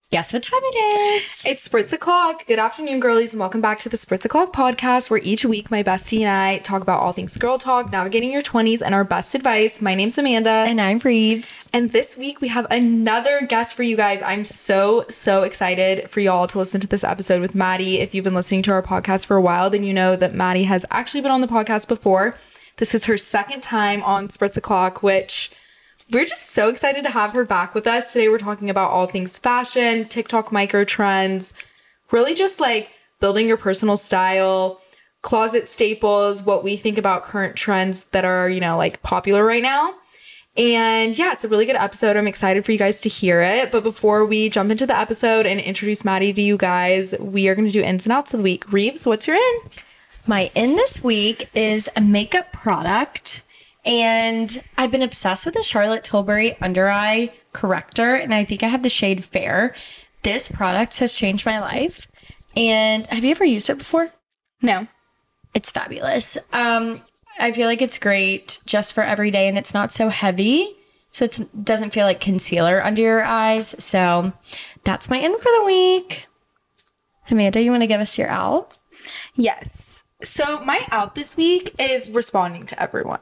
Guess what time it is? It's Spritz O'Clock. Good afternoon, girlies, and welcome back to the Spritz O'Clock podcast, where each week my bestie and I talk about all things girl talk, navigating your 20s, and our best advice. My name's Amanda. And I'm Reeves. And this week we have another guest for you guys. I'm so excited for y'all to listen to this episode with Maddie. If you've been listening to our podcast for a while, then you know that Maddie has actually been on the podcast before. This is her second time on Spritz O'Clock, which... we're just so excited to have her back with us. Today we're talking about all things fashion, TikTok micro trends, really just like building your personal style, closet staples, what we think about current trends that are, like popular right now. And yeah, it's a really good episode. I'm excited for you guys to hear it. But before we jump into the episode and introduce Maddie to you guys, we are going to do ins and outs of the week. Reeves, what's your in? My in this week is a makeup product. And I've been obsessed with the Charlotte Tilbury under eye corrector, and I think I have the shade Fair. This product has changed my life. And have you ever used it before? No. It's fabulous. I feel like it's great just for every day, and it's not so heavy. So it doesn't feel like concealer under your eyes. So that's my in for the week. Amanda, you want to give us your out? Yes. So my out this week is responding to everyone.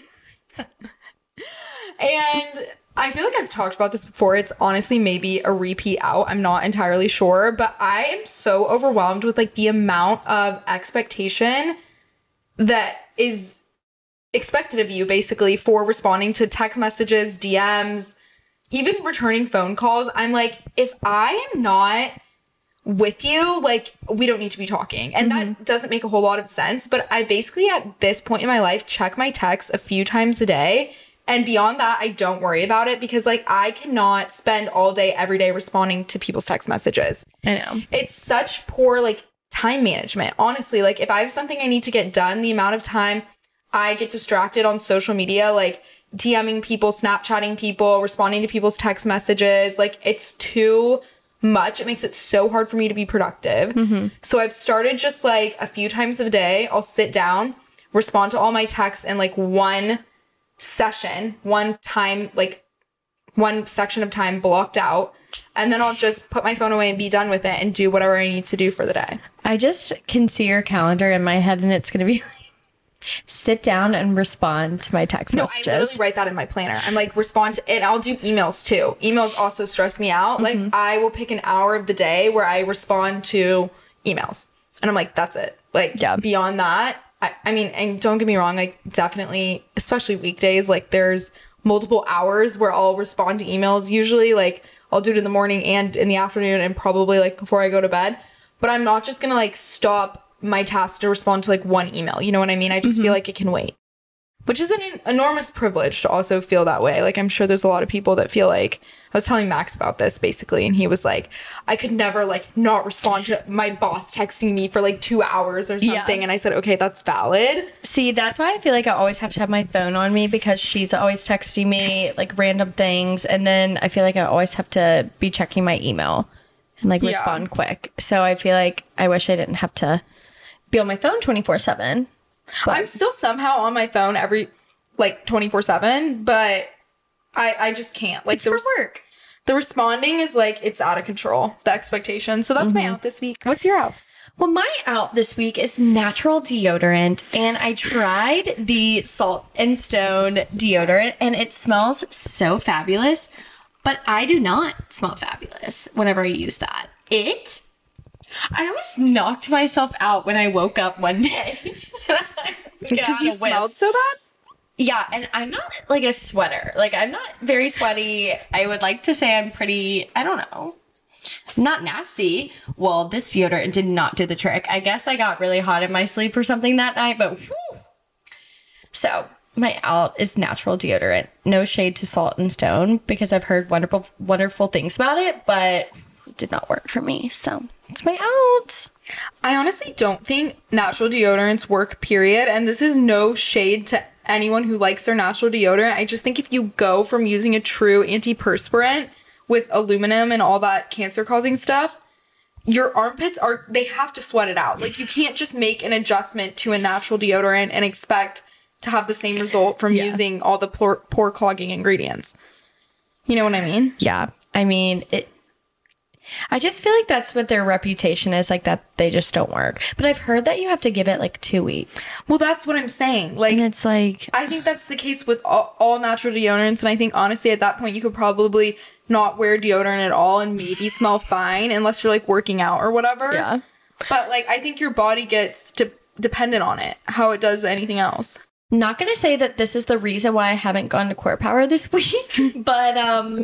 And I feel like I've talked about this before. It's honestly maybe a repeat out. I'm not entirely sure, but I am so overwhelmed with like the amount of expectation that is expected of you basically for responding to text messages, DMs, even returning phone calls. I'm like, if I am not with you, like, we don't need to be talking. And that doesn't make a whole lot of sense. But I basically, at this point in my life, check my texts a few times a day. And beyond that, I don't worry about it because, like, I cannot spend all day, every day responding to people's text messages. I know. It's such poor, like, time management. Honestly, like, if I have something I need to get done, the amount of time I get distracted on social media, like, DMing people, Snapchatting people, responding to people's text messages, like, it's too much. It makes it so hard for me to be productive. So I've started just like a few times a day, I'll sit down, respond to all my texts in like one session, one time, like one section of time blocked out. And then I'll just put my phone away and be done with it and do whatever I need to do for the day. I just can see your calendar in my head, and it's going to be like, sit down and respond to my text messages. I literally write that in my planner. I'm like, respond to it. I'll do emails too. Emails also stress me out. Like, I will pick an hour of the day where I respond to emails. And I'm like, that's it. Like, beyond that, I mean, and don't get me wrong, like, definitely, especially weekdays, like, there's multiple hours where I'll respond to emails. Usually, like, I'll do it in the morning and in the afternoon and probably, like, before I go to bed. But I'm not just gonna, like, stop my task to respond to like one email. You know what I mean? I just feel like it can wait, which is an enormous privilege to also feel that way. Like, I'm sure there's a lot of people that feel like, I was telling Max about this basically, and he was like, I could never like not respond to my boss texting me for like 2 hours or something. And I said, okay, that's valid. See, that's why I feel like I always have to have my phone on me, because she's always texting me like random things. And then I feel like I always have to be checking my email and like respond quick. So I feel like I wish I didn't have to be on my phone 24/7. I'm still somehow on my phone every like 24/7, but I just can't. Like, it's for work. The responding is like, it's out of control, the expectation. So that's my out this week. What's your out? Well, my out this week is natural deodorant, and I tried the Salt and Stone deodorant, and it smells so fabulous, but I do not smell fabulous whenever I use that. I almost knocked myself out when I woke up one day. Because you smelled so bad? Yeah, and I'm not like a sweater. Like, I'm not very sweaty. I would like to say I'm pretty, I don't know, not nasty. Well, this deodorant did not do the trick. I guess I got really hot in my sleep or something that night, but whew. So my out is natural deodorant. No shade to Salt and Stone, because I've heard wonderful things about it, but it did not work for me. So it's my out. I honestly don't think natural deodorants work, period. And this is no shade to anyone who likes their natural deodorant. I just think if you go from using a true antiperspirant with aluminum and all that cancer-causing stuff, your armpits they have to sweat it out. Like, you can't just make an adjustment to a natural deodorant and expect to have the same result from using all the pore clogging ingredients. You know what I mean? Yeah. I mean, I just feel like that's what their reputation is, like that they just don't work. But I've heard that you have to give it like 2 weeks. Well, that's what I'm saying. Like, and it's like, I think that's the case with all natural deodorants. And I think honestly at that point you could probably not wear deodorant at all and maybe smell fine unless you're like working out or whatever. yeah. But like, I think your body gets dependent on it, how it does anything else. Not going to say that this is the reason why I haven't gone to Core Power this week, but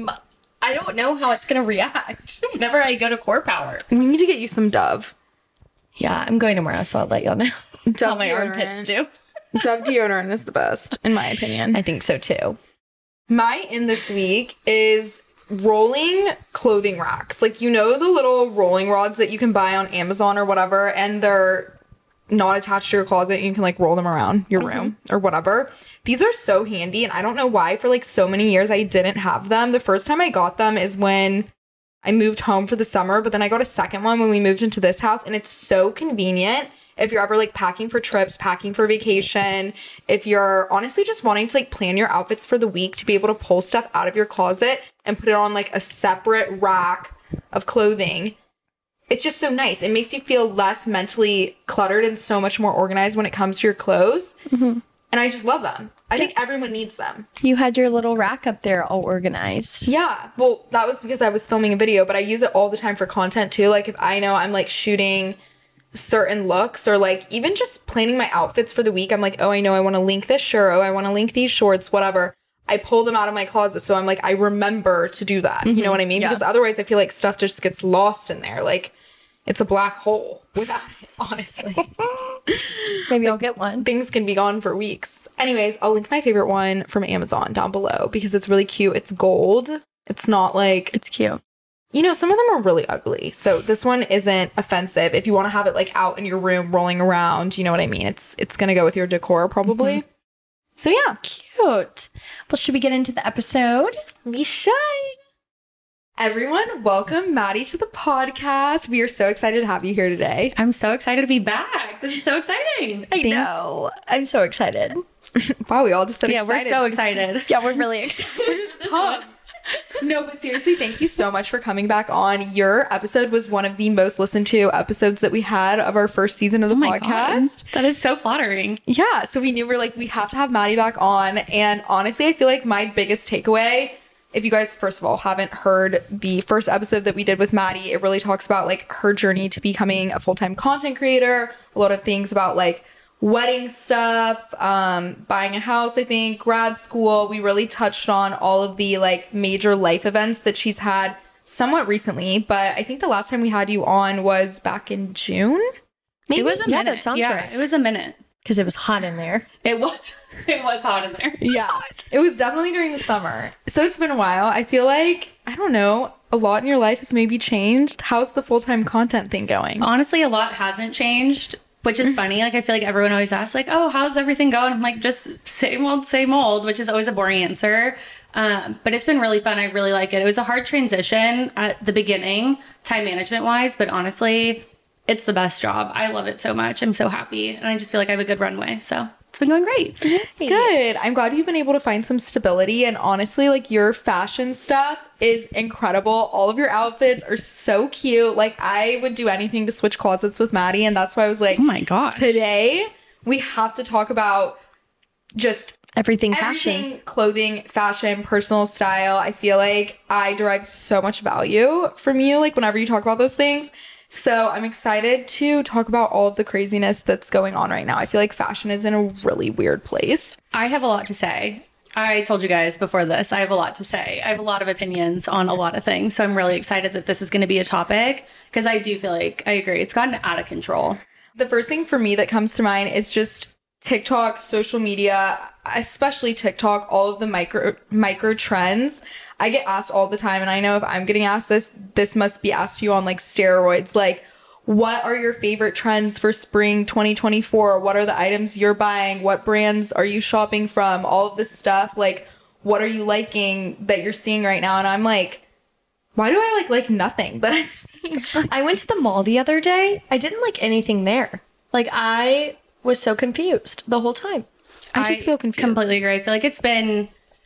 I don't know how it's going to react whenever I go to Core Power. We need to get you some Dove. Yeah, I'm going tomorrow, so I'll let y'all know how Dove my deodorant. armpits do. Dove deodorant is the best, in my opinion. I think so too. My in this week is rolling clothing racks. Like, you know, the little rolling rods that you can buy on Amazon or whatever, and they're not attached to your closet. You can like roll them around your room or whatever. These are so handy, and I don't know why for like so many years I didn't have them. The first time I got them is when I moved home for the summer, but then I got a second one when we moved into this house, and it's so convenient if you're ever like packing for trips, packing for vacation, if you're honestly just wanting to like plan your outfits for the week, to be able to pull stuff out of your closet and put it on like a separate rack of clothing. It's just so nice. It makes you feel less mentally cluttered and so much more organized when it comes to your clothes. Mm-hmm. And I just love them. I think everyone needs them. You had your little rack up there all organized. Yeah. Well, that was because I was filming a video, but I use it all the time for content too. Like if I know I'm like shooting certain looks or like even just planning my outfits for the week, I'm like, oh, I know I want to link this shirt. Oh, I want to link these shorts, whatever. I pull them out of my closet. So I'm like, I remember to do that. Mm-hmm. You know what I mean? Yeah. Because otherwise I feel like stuff just gets lost in there. Like it's a black hole without it, honestly. Maybe I'll get one. Things can be gone for weeks. Anyways, I'll link my favorite one from Amazon down below because it's really cute. It's gold. It's not like... It's cute. You know, some of them are really ugly. So this one isn't offensive. If you want to have it like out in your room rolling around, you know what I mean? It's going to go with your decor probably. Mm-hmm. So yeah. Cute. Well, should we get into the episode? We should. Everyone, welcome Maddie to the podcast. We are so excited to have you here today. I'm so excited to be back. This is so exciting. I know. I'm so excited. Wow, we all just said excited. We're so excited. Yeah, we're really excited. We're just pumped. No, but seriously, thank you so much for coming back on. Your episode was one of the most listened to episodes that we had of our first season of the podcast. God. That is so flattering. Yeah, so we knew we have to have Maddie back on. And honestly, I feel like my biggest takeaway, if you guys, first of all, haven't heard the first episode that we did with Maddie, it really talks about like her journey to becoming a full-time content creator, a lot of things about like wedding stuff, buying a house, I think, grad school. We really touched on all of the like major life events that she's had somewhat recently, but I think the last time we had you on was back in June. Maybe? It was a minute. That sounds right. It was a minute. Because it was hot in there. It was hot in there. Yeah. It was definitely during the summer. So it's been a while. I feel like, I don't know, a lot in your life has maybe changed. How's the full-time content thing going? Honestly, a lot hasn't changed, which is funny. Like, I feel like everyone always asks, like, oh, how's everything going? I'm like, just same old, which is always a boring answer. But it's been really fun. I really like it. It was a hard transition at the beginning, time management wise, but honestly, it's the best job. I love it so much. I'm so happy. And I just feel like I have a good runway. So it's been going great. Good. I'm glad you've been able to find some stability. And honestly, like your fashion stuff is incredible. All of your outfits are so cute. Like I would do anything to switch closets with Maddie. And that's why I was like, oh my gosh, today we have to talk about just everything fashion, clothing, fashion, personal style. I feel like I derive so much value from you. Like whenever you talk about those things. So I'm excited to talk about all of the craziness that's going on right now. I feel like fashion is in a really weird place. I have a lot to say. I told you guys before this, I have a lot to say. I have a lot of opinions on a lot of things. So I'm really excited that this is going to be a topic because I do feel like I agree. It's gotten out of control. The first thing for me that comes to mind is just TikTok, social media, especially TikTok, all of the micro trends. I get asked all the time, and I know if I'm getting asked this must be asked to you on like steroids. Like, what are your favorite trends for spring 2024? What are the items you're buying? What brands are you shopping from? All of this stuff. Like, what are you liking that you're seeing right now? And I'm like, why do I like nothing that I'm seeing? I went to the mall the other day. I didn't like anything there. Like, I was so confused the whole time. I just feel confused. Completely agree. I feel like it's been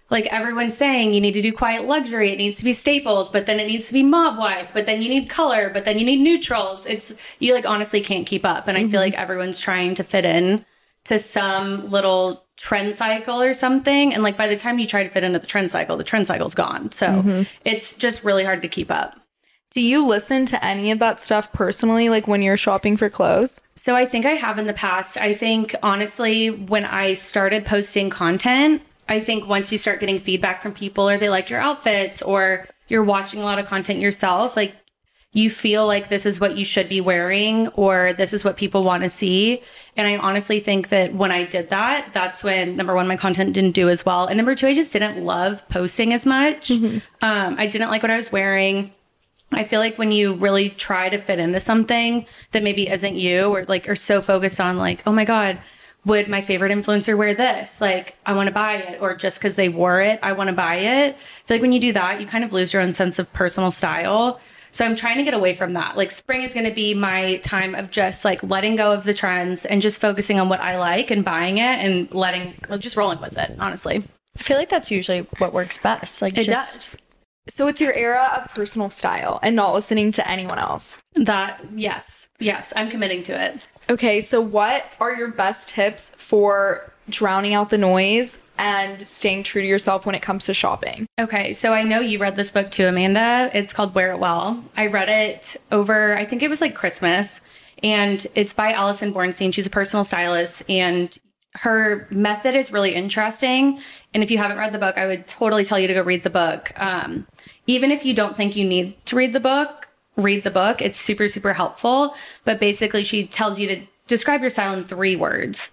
like everyone's saying you need to do quiet luxury, it needs to be staples, but then it needs to be mob wife, but then you need color, but then you need neutrals. It's, you like honestly can't keep up. And I feel like everyone's trying to fit in to some little trend cycle or something. And like by the time you try to fit into the trend cycle's gone. So it's just really hard to keep up. Do you listen to any of that stuff personally, like when you're shopping for clothes? So I think I have in the past. I think honestly, when I started posting content, I think once you start getting feedback from people or they like your outfits or you're watching a lot of content yourself, like you feel like this is what you should be wearing or this is what people want to see. And I honestly think that when I did that, that's when, number one, my content didn't do as well. And number two, I just didn't love posting as much. I didn't like what I was wearing. I feel like when you really try to fit into something that maybe isn't you or like are so focused on like, oh my God, would my favorite influencer wear this? Like, I want to buy it. Or just because they wore it, I want to buy it. I feel like when you do that, you kind of lose your own sense of personal style. So I'm trying to get away from that. Like spring is going to be my time of just like letting go of the trends and just focusing on what I like and buying it and just rolling with it, honestly. I feel like that's usually what works best. Like it does. So it's your era of personal style and not listening to anyone else. Yes, I'm committing to it. Okay, so what are your best tips for drowning out the noise and staying true to yourself when it comes to shopping? Okay, so I know you read this book too, Amanda. It's called Wear It Well. I read it over, I think it was like Christmas, and it's by Alison Bornstein. She's a personal stylist, and her method is really interesting. And if you haven't read the book, I would totally tell you to go read the book. Even if you don't think you need to read the book. It's super, super helpful. But basically, she tells you to describe your style in 3 words.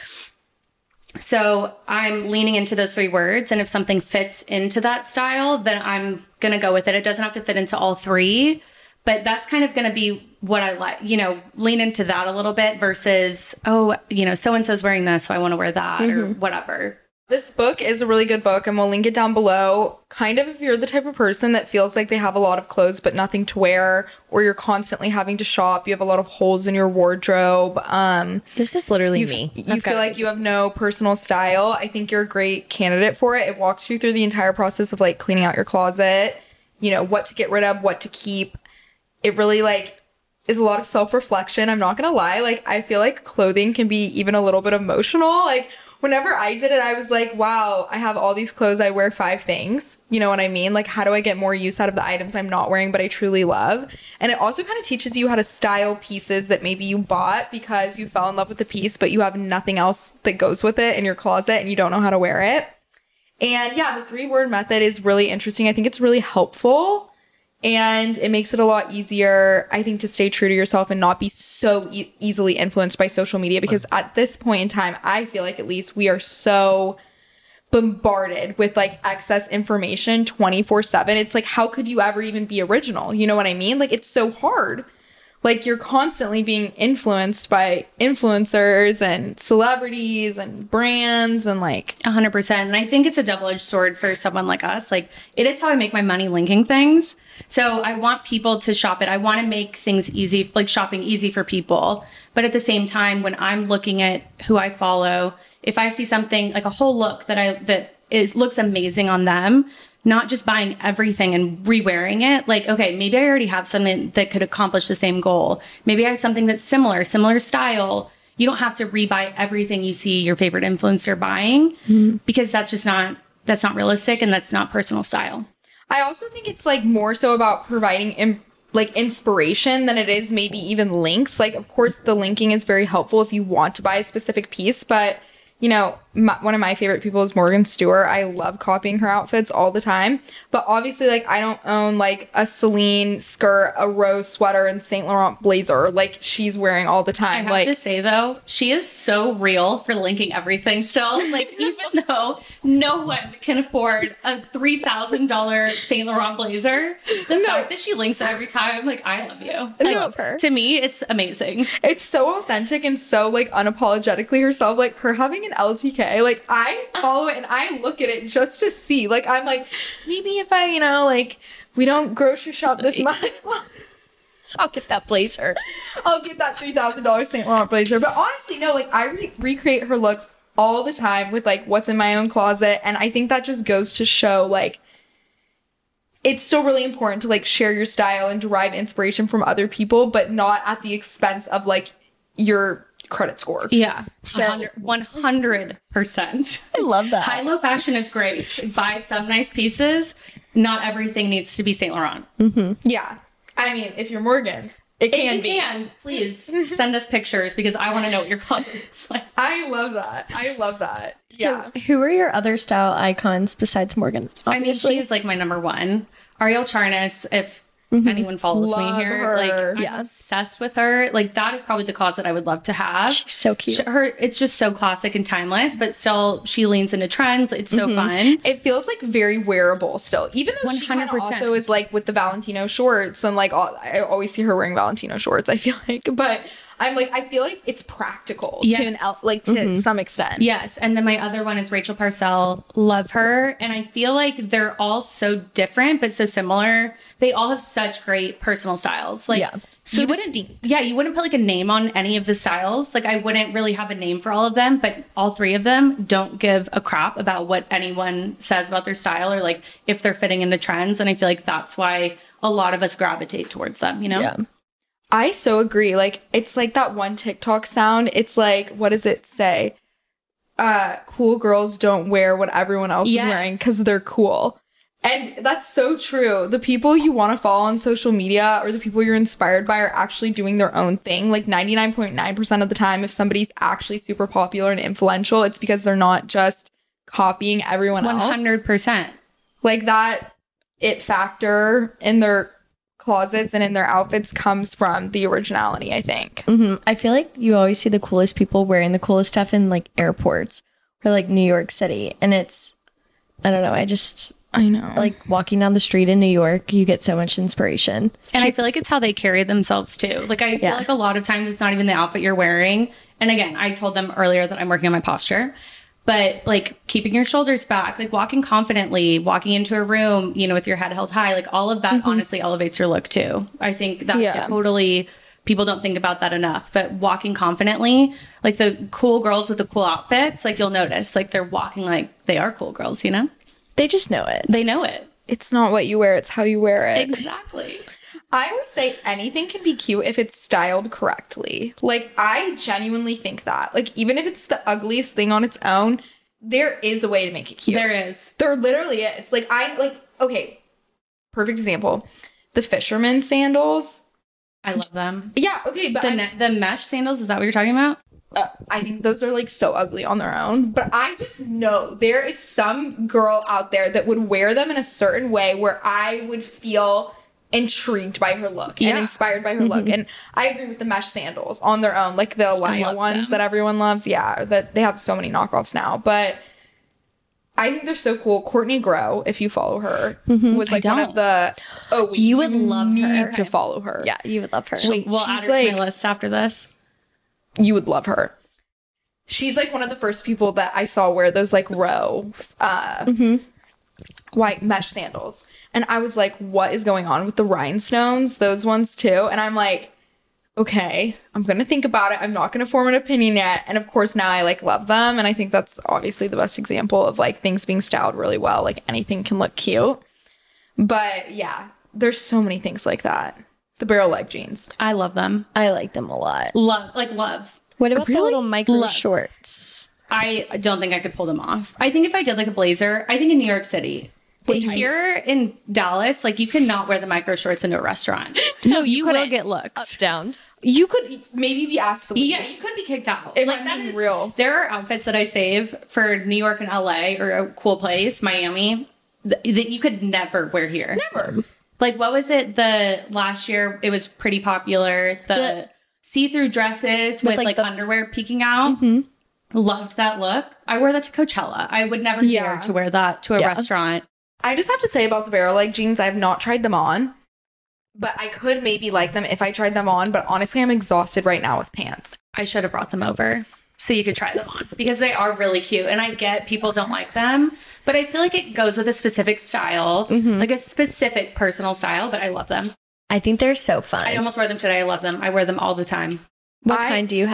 So I'm leaning into those 3 words. And if something fits into that style, then I'm going to go with it. It doesn't have to fit into all 3. But that's kind of going to be what I like, lean into that a little bit versus, so-and-so's wearing this, so I want to wear that or whatever. This book is a really good book and we'll link it down below. Kind of if you're the type of person that feels like they have a lot of clothes but nothing to wear, or you're constantly having to shop, you have a lot of holes in your wardrobe. This is literally me. You feel like you have no personal style. I think you're a great candidate for it. It walks you through the entire process of like cleaning out your closet, what to get rid of, what to keep. It really is a lot of self-reflection. I'm not gonna lie. I feel like clothing can be even a little bit emotional. Whenever I did it, I was like, wow, I have all these clothes. I wear 5 things. You know what I mean? How do I get more use out of the items I'm not wearing, but I truly love? And it also kind of teaches you how to style pieces that maybe you bought because you fell in love with the piece, but you have nothing else that goes with it in your closet and you don't know how to wear it. And yeah, the 3-word method is really interesting. I think it's really helpful. And it makes it a lot easier, I think, to stay true to yourself and not be so easily influenced by social media. Because at this point in time, I feel like at least we are so bombarded with excess information 24/7. It's how could you ever even be original? You know what I mean? It's so hard. You're constantly being influenced by influencers and celebrities and brands and 100%. And I think it's a double-edged sword for someone like us. It is how I make my money linking things. So I want people to shop it. I want to make things easy, shopping easy for people. But at the same time, when I'm looking at who I follow, if I see something a whole look that looks amazing on them, not just buying everything and re-wearing it. Okay, maybe I already have something that could accomplish the same goal. Maybe I have something that's similar style. You don't have to re-buy everything you see your favorite influencer buying because that's not realistic and that's not personal style. I also think it's more so about providing inspiration than it is maybe even links. Of course, the linking is very helpful if you want to buy a specific piece, but one of my favorite people is Morgan Stewart. I love copying her outfits all the time. But obviously, I don't own, a Celine skirt, a Rose sweater, and Saint Laurent blazer she's wearing all the time. I have to say, though, she is so real for linking everything still. Even though no one can afford a $3,000 Saint Laurent blazer, the fact that she links it every time, I love you. I love her. To me, it's amazing. It's so authentic and so, unapologetically herself. Her having an LTK, I follow it and I look at it just to see. I'm maybe if I, we don't grocery shop this month, I'll get that blazer. I'll get that $3,000 Saint Laurent blazer. But honestly, no, I recreate her looks all the time with like what's in my own closet. And I think that just goes to show like it's still really important to like share your style and derive inspiration from other people, but not at the expense of like your credit score. Yeah. So 100%. I love that. High-low fashion is great. Buy some nice pieces. Not everything needs to be Saint Laurent. Yeah. I mean, if you're Morgan, it can be. Please send us pictures because I want to know what your closet looks like. I love that. Yeah. So, who are your other style icons besides Morgan? I mean, she is like my number one. Ariel Charnas, if anyone follows Love me here, her. like I'm obsessed with her. Like that is probably the closet I would love to have. She's so cute. It's just so classic and timeless, but still she leans into trends. It's so fun. It feels like very wearable still, even though she kind of 100%. also is like with the Valentino shorts and like I always see her wearing Valentino shorts. I feel like, but I'm like I feel like it's practical to some extent. Yes, and then my other one is Rachel Parcell. Love her, and I feel like they're all so different but so similar. They all have such great personal styles. Like So you wouldn't put like a name on any of the styles. Like I wouldn't really have a name for all of them, but all three of them don't give a crap about what anyone says about their style or like if they're fitting into trends. And I feel like that's why a lot of us gravitate towards them, you know? Yeah. I so agree. Like it's like that one TikTok sound. It's like, what does it say? Cool girls don't wear what everyone else is wearing because they're cool. And that's so true. The people you want to follow on social media or the people you're inspired by are actually doing their own thing. Like 99.9% of the time, if somebody's actually super popular and influential, it's because they're not just copying everyone else. 100%. Like that it factor in their closets and in their outfits comes from the originality, I think. I feel like you always see the coolest people wearing the coolest stuff in like airports or like New York City. And it's, I don't know, I know. Like walking down the street in New York, you get so much inspiration. And I feel like it's how they carry themselves too. Like I feel like a lot of times it's not even the outfit you're wearing. And again, I told them earlier that I'm working on my posture, but like keeping your shoulders back, like walking confidently, walking into a room, you know, with your head held high, like all of that honestly elevates your look too. I think that's totally, people don't think about that enough, but walking confidently, like the cool girls with the cool outfits, like you'll notice like they're walking like they are cool girls, you know? They just know it. They know it. It's not what you wear, it's how you wear it. Exactly. I always say anything can be cute if it's styled correctly. Like, I genuinely think that. Like, even if it's the ugliest thing on its own, there is a way to make it cute. There is. There literally is. Like, okay, perfect example. The fisherman sandals. I love them. Yeah, okay, but the mesh sandals, is that what you're talking about? I think those are like so ugly on their own, but I just know there is some girl out there that would wear them in a certain way where I would feel intrigued by her look and inspired by her look. And I agree with the mesh sandals on their own, like the Alaya ones that everyone loves. Yeah, that they have so many knockoffs now, but I think they're so cool. Courtney Grow, if you follow her, was like one of the. Oh, you would love her. Need to follow her. Yeah, you would love her. Wait, we'll add her to my list after this. You would love her. She's like one of the first people that I saw wear those like white mesh sandals. And I was like, what is going on with the rhinestones? Those ones too. And I'm like, okay, I'm going to think about it. I'm not going to form an opinion yet. And of course now I like love them. And I think that's obviously the best example of like things being styled really well. Like anything can look cute. But yeah, there's so many things like that. The barrel leg jeans. I love them. I like them a lot. Love. What about the little micro Love. shorts? I don't think I could pull them off. I think if I did like a blazer, I think in New York City. But here in Dallas, like you cannot wear the micro shorts into a restaurant. No, you will get looks. Up, down. You could maybe be asked to leave. Yeah, you could be kicked out. If like I'm that being is real. There are outfits that I save for New York and LA or a cool place, Miami, that you could never wear here. Never. Like what was it? The last year it was pretty popular. The see-through dresses with like the underwear peeking out. Loved that look. I wore that to Coachella. I would never dare to wear that to a restaurant. I just have to say about the barrel leg jeans, I have not tried them on, but I could maybe like them if I tried them on. But honestly, I'm exhausted right now with pants. I should have brought them over so you could try them on because they are really cute. And I get people don't like them, but I feel like it goes with a specific style, like a specific personal style, but I love them. I think they're so fun. I almost wear them today. I love them. I wear them all the time. What kind do you have?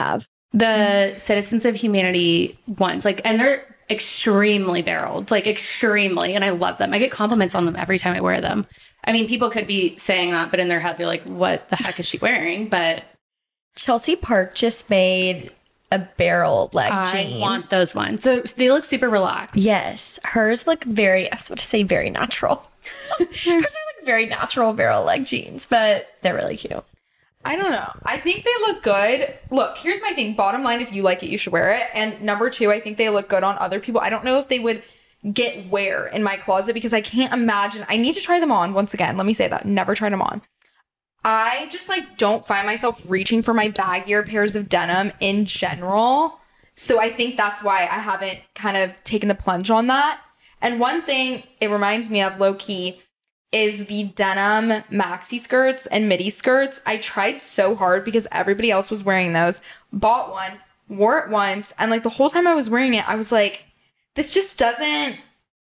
The Citizens of Humanity ones, like, and they're extremely barreled, like extremely, and I love them. I get compliments on them every time I wear them. I mean, people could be saying that, but in their head, they're like, what the heck is she wearing? But Chelsea Park just made a barrel leg jean. I want those ones. So they look super relaxed. Yes. Hers look very, I was about to say very natural. Hers are like very natural barrel leg jeans, but they're really cute. I don't know. I think they look good. Look, here's my thing. Bottom line, if you like it, you should wear it. And number two, I think they look good on other people. I don't know if they would get wear in my closet because I can't imagine. I need to try them on once again. Let me say that. Never tried them on. I just like don't find myself reaching for my baggier pairs of denim in general. So I think that's why I haven't kind of taken the plunge on that. And one thing it reminds me of low key is the denim maxi skirts and midi skirts. I tried so hard because everybody else was wearing those, bought one, wore it once, and like the whole time I was wearing it, I was like, this just doesn't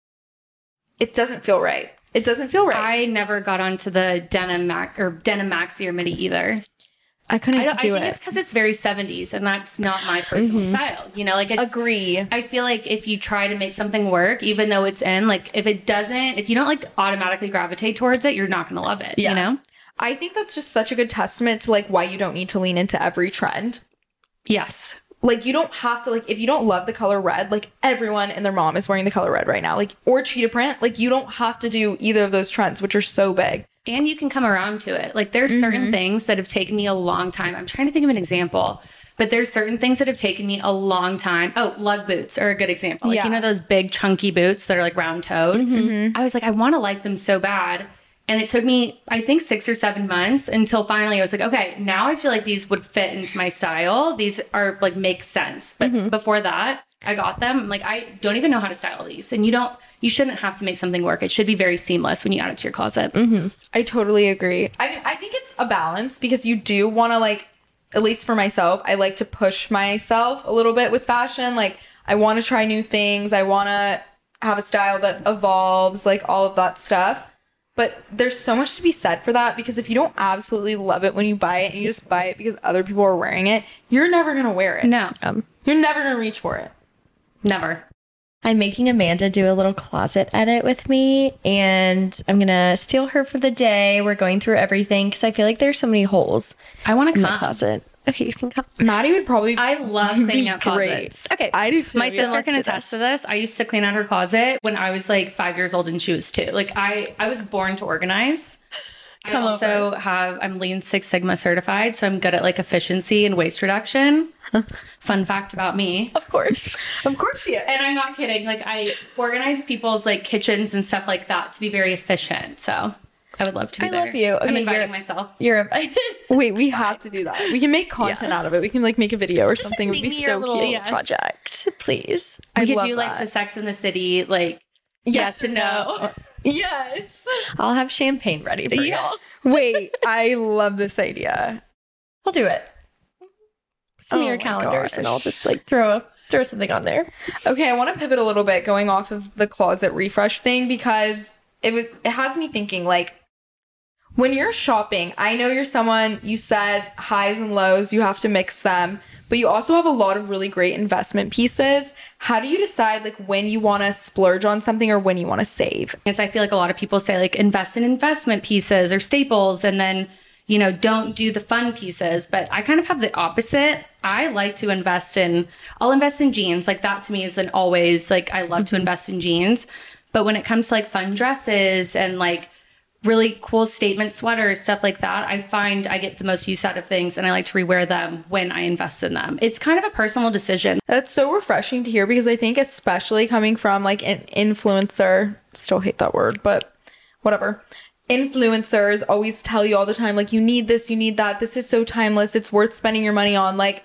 feel right. It doesn't feel right. I never got onto the denim maxi or midi either. I couldn't do I think it's because it's very 70s, and that's not my personal style. You know, like it's. Agree. I feel like if you try to make something work, even though it's in, like if you don't like automatically gravitate towards it, you're not going to love it. Yeah. You know. I think that's just such a good testament to like why you don't need to lean into every trend. Yes. Like you don't have to, like if you don't love the color red, like everyone and their mom is wearing the color red right now, like or cheetah print, like you don't have to do either of those trends, which are so big. And you can come around to it. Like there's certain things that have taken me a long time. I'm trying to think of an example, but there's certain things that have taken me a long time. Oh, lug boots are a good example. Like, you know, those big chunky boots that are like round toed. I was like, I want to like them so bad. And it took me, I think 6 or 7 months until finally I was like, okay, now I feel like these would fit into my style. These are like, make sense. But before that, I got them. I'm like, I don't even know how to style these. And you shouldn't have to make something work. It should be very seamless when you add it to your closet. I totally agree. I mean, I think it's a balance because you do want to like, at least for myself, I like to push myself a little bit with fashion. Like I want to try new things. I want to have a style that evolves, like all of that stuff. But there's so much to be said for that because if you don't absolutely love it when you buy it and you just buy it because other people are wearing it, you're never going to wear it. No. You're never going to reach for it. Never. I'm making Amanda do a little closet edit with me, and I'm going to steal her for the day. We're going through everything because I feel like there's so many holes I want to in come. the closet. Okay, you can come. Maddie would probably I love cleaning out great. closets. Okay. I do too. My Yeah. sister can attest to this. I used to clean out her closet when I was like 5 years old and she was 2. Like I was born to organize. I'm Lean Six Sigma certified, so I'm good at like efficiency and waste reduction. Fun fact about me. Of course. Of course she is. And I'm not kidding. Like I organize people's like kitchens and stuff like that to be very efficient. So I would love to be there. I love you. Okay, I'm inviting myself. You're invited. Wait, we have to do that. We can make content out of it. We can like make a video or something. It would be Make me your so little cute. Yes. project, please. We I could love do like that. the Sex in the City, like yes and no. Yes. I'll have champagne ready for y'all. Wait, I love this idea. We'll do it. Send me Oh your my calendars, and gosh. I'll just like throw something on there. Okay, I want to pivot a little bit going off of the closet refresh thing because it has me thinking like when you're shopping, I know you're someone, you said highs and lows, you have to mix them, but you also have a lot of really great investment pieces. How do you decide like when you want to splurge on something or when you want to save? Because I feel like a lot of people say like invest in investment pieces or staples and then, you know, don't do the fun pieces. But I kind of have the opposite. I like to I'll invest in jeans. Like that to me is an always like, I love to invest in jeans. But when it comes to like fun dresses and like really cool statement sweaters, stuff like that, I find I get the most use out of things and I like to rewear them when I invest in them. It's kind of a personal decision. That's so refreshing to hear because I think especially coming from like an influencer, still hate that word, but whatever. Influencers always tell you all the time, like, you need this, you need that. This is so timeless. It's worth spending your money on. Like,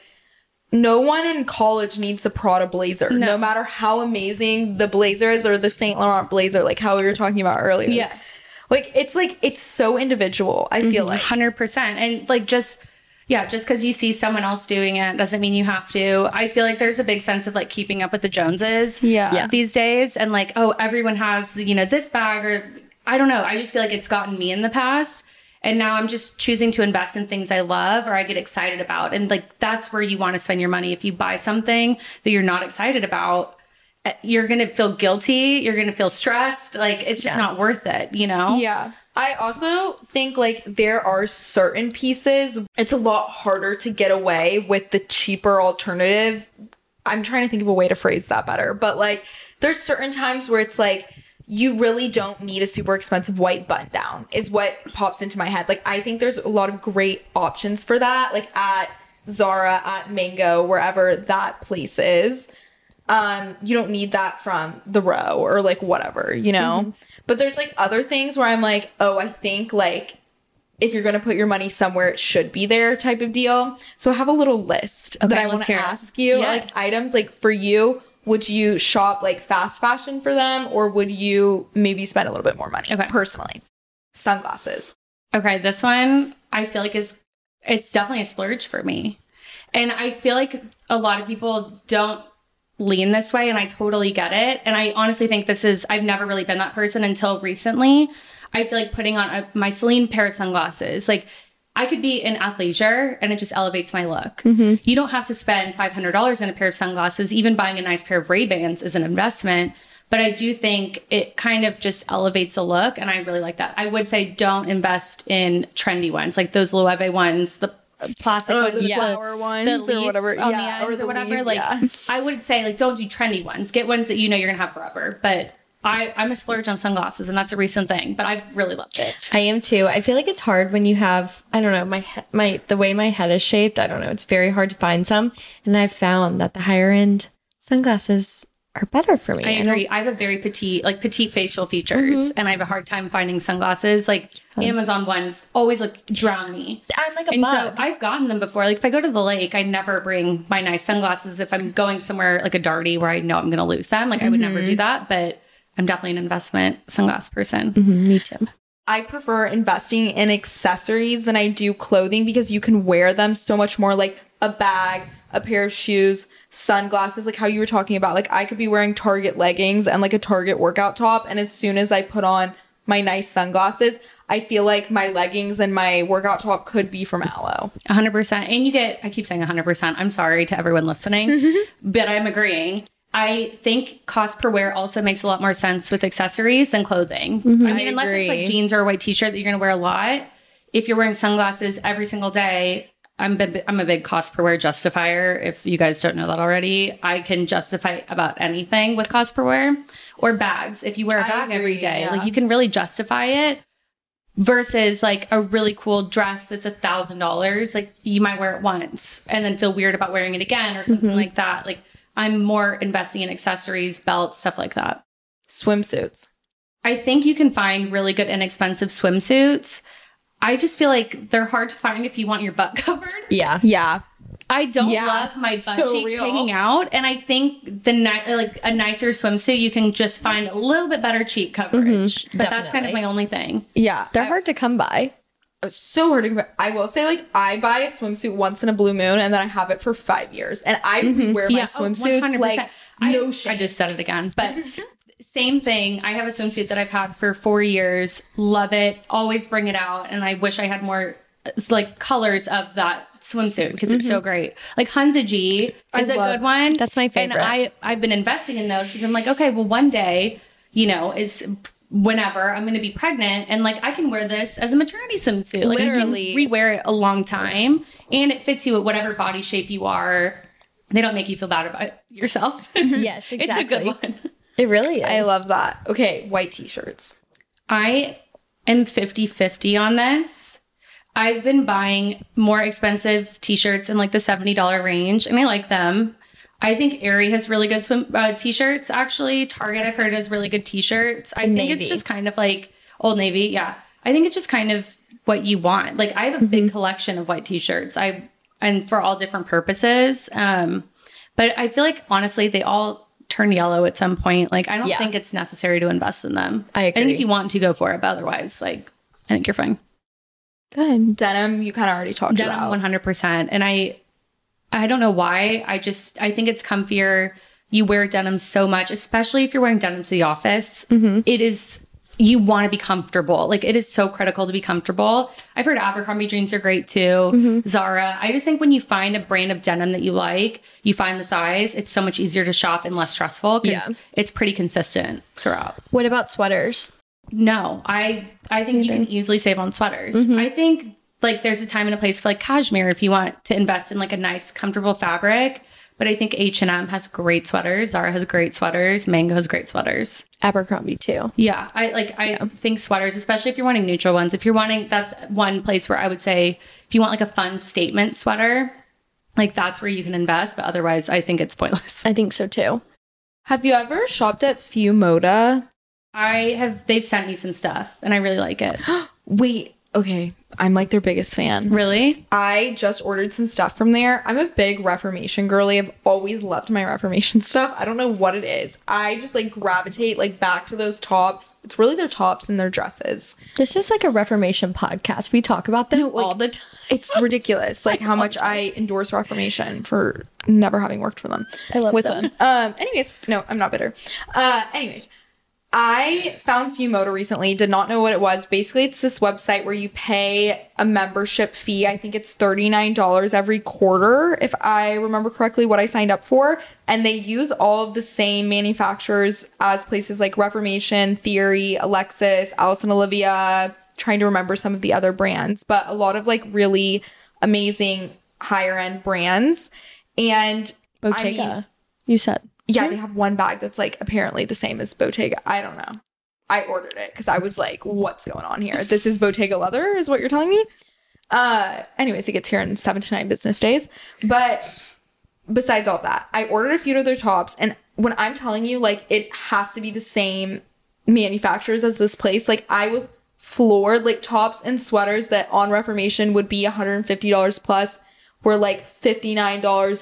no one in college needs a Prada blazer, no matter how amazing the blazer is or the Saint Laurent blazer, like how we were talking about earlier. Yes. Like, it's so individual, I feel like. 100%. And like just because you see someone else doing it doesn't mean you have to. I feel like there's a big sense of like keeping up with the Joneses these days. And like, oh, everyone has, you know, this bag or I don't know. I just feel like it's gotten me in the past. And now I'm just choosing to invest in things I love or I get excited about. And like, that's where you want to spend your money. If you buy something that you're not excited about, you're going to feel guilty. You're going to feel stressed. Like, it's just not worth it, you know? Yeah. I also think like there are certain pieces, it's a lot harder to get away with the cheaper alternative. I'm trying to think of a way to phrase that better, but like there's certain times where it's like, you really don't need a super expensive white button down is what pops into my head. Like, I think there's a lot of great options for that, like at Zara, at Mango, wherever that place is. You don't need that from the Row or like whatever, you know? But there's like other things where I'm like, oh, I think like if you're going to put your money somewhere, it should be there type of deal. So I have a little list that I want to ask you, like items like for you. Would you shop like fast fashion for them or would you maybe spend a little bit more money? Personally, sunglasses. Okay. This one I feel like it's definitely a splurge for me. And I feel like a lot of people don't lean this way and I totally get it. And I honestly think I've never really been that person until recently. I feel like putting on my Celine pair of sunglasses, like I could be in athleisure and it just elevates my look. You don't have to spend $500 in a pair of sunglasses. Even buying a nice pair of Ray-Bans is an investment. But I do think it kind of just elevates a look. And I really like that. I would say don't invest in trendy ones, like those Loewe ones, the plastic ones, the flower ones the or whatever. On the ends or whatever. Leaf, like I would say like don't do trendy ones. Get ones that you know you're going to have forever. But I'm a splurge on sunglasses, and that's a recent thing, but I've really loved it. I am too. I feel like it's hard when you have, I don't know, the way my head is shaped. I don't know. It's very hard to find some. And I've found that the higher end sunglasses are better for me. I agree. I have a very petite facial features, and I have a hard time finding sunglasses. Like Amazon ones always drown me. I'm like a and bug. So I've gotten them before. Like if I go to the lake, I never bring my nice sunglasses. If I'm going somewhere like a Darty where I know I'm going to lose them, like I would never do that. But I'm definitely an investment sunglass person. Me too. I prefer investing in accessories than I do clothing because you can wear them so much more, like a bag, a pair of shoes, sunglasses, like how you were talking about. Like I could be wearing Target leggings and like a Target workout top, and as soon as I put on my nice sunglasses, I feel like my leggings and my workout top could be from Aloe. 100%. And I keep saying 100%. I'm sorry to everyone listening, but I'm agreeing. I think cost per wear also makes a lot more sense with accessories than clothing. I mean, unless it's like jeans or a white t-shirt that you're going to wear a lot. If you're wearing sunglasses every single day, I'm a big cost per wear justifier. If you guys don't know that already, I can justify about anything with cost per wear. Or bags. If you wear a bag every day, like you can really justify it. Versus like a really cool dress that's $1,000. Like you might wear it once and then feel weird about wearing it again or something like that. Like I'm more investing in accessories, belts, stuff like that. Swimsuits. I think you can find really good inexpensive swimsuits. I just feel like they're hard to find if you want your butt covered. Yeah. Yeah. I don't love my butt cheeks hanging out. And I think a nicer swimsuit, you can just find a little bit better cheek coverage. But that's kind of my only thing. Yeah. They're hard to come by. So hard to come by. I will say, like, I buy a swimsuit once in a blue moon and then I have it for 5 years. And I wear my swimsuits like no shame. I just said it again. But same thing. I have a swimsuit that I've had for 4 years. Love it. Always bring it out. And I wish I had more like colors of that swimsuit because it's so great. Like Hunza G is a good one. That's my favorite. And I've been investing in those because I'm like, okay, well one day, is whenever I'm going to be pregnant and like I can wear this as a maternity swimsuit. Like literally you can rewear it a long time and it fits you at whatever body shape you are. They don't make you feel bad about yourself. Yes, exactly. It's a good one. It really is. I love that. Okay, white t-shirts. I am 50-50 on this. I've been buying more expensive t-shirts in like the $70 range and I like them. I think Aerie has really good t-shirts actually. Target I've heard has really good t-shirts. I think it's just kind of like Old Navy. Yeah. I think it's just kind of what you want. Like I have a big collection of white t-shirts. And for all different purposes. But I feel like honestly they all turn yellow at some point. Like I don't think it's necessary to invest in them. I agree. I think if you want to go for it, but otherwise like I think you're fine. Good. Denim, you kind of already talked about. Denim 100%. And I don't know why. I think it's comfier. You wear denim so much, especially if you're wearing denim to the office. It is you want to be comfortable. Like, it is so critical to be comfortable. I've heard Abercrombie jeans are great too. Zara. I just think when you find a brand of denim that you like, you find the size, it's so much easier to shop and less stressful because it's pretty consistent throughout. What about sweaters? No, I think you can easily save on sweaters. I think like there's a time and a place for like cashmere if you want to invest in like a nice, comfortable fabric. But I think H&M has great sweaters. Zara has great sweaters. Mango has great sweaters. Abercrombie too. Yeah. I think sweaters, especially if you're wanting neutral ones, if you're wanting, that's one place where I would say if you want like a fun statement sweater, like that's where you can invest. But otherwise, I think it's pointless. I think so too. Have you ever shopped at Few Moda? They've sent me some stuff and I really like it. Wait, okay. I'm like their biggest fan. Really? I just ordered some stuff from there. I'm a big Reformation girly. I've always loved my Reformation stuff. I don't know what it is. I just like gravitate like back to those tops. It's really their tops and their dresses. This is like a Reformation podcast. We talk about them all the time. It's ridiculous, like how much I endorse Reformation for never having worked for them. I love them. Anyways, no, I'm not bitter. Anyways, I found Few Moda recently, did not know what it was. Basically, it's this website where you pay a membership fee. I think it's $39 every quarter, if I remember correctly what I signed up for. And they use all of the same manufacturers as places like Reformation, Theory, Alexis, Alice and Olivia, trying to remember some of the other brands, but a lot of like really amazing higher end brands. And Bottega, you said. Yeah, they have one bag that's like apparently the same as Bottega. I don't know. I ordered it because I was like, what's going on here? This is Bottega leather is what you're telling me? Anyways, it gets here in 7 to 9 business days. But besides all that, I ordered a few of their tops. And when I'm telling you, like, it has to be the same manufacturers as this place, like, I was floored. Like, tops and sweaters that on Reformation would be $150 plus were like $59,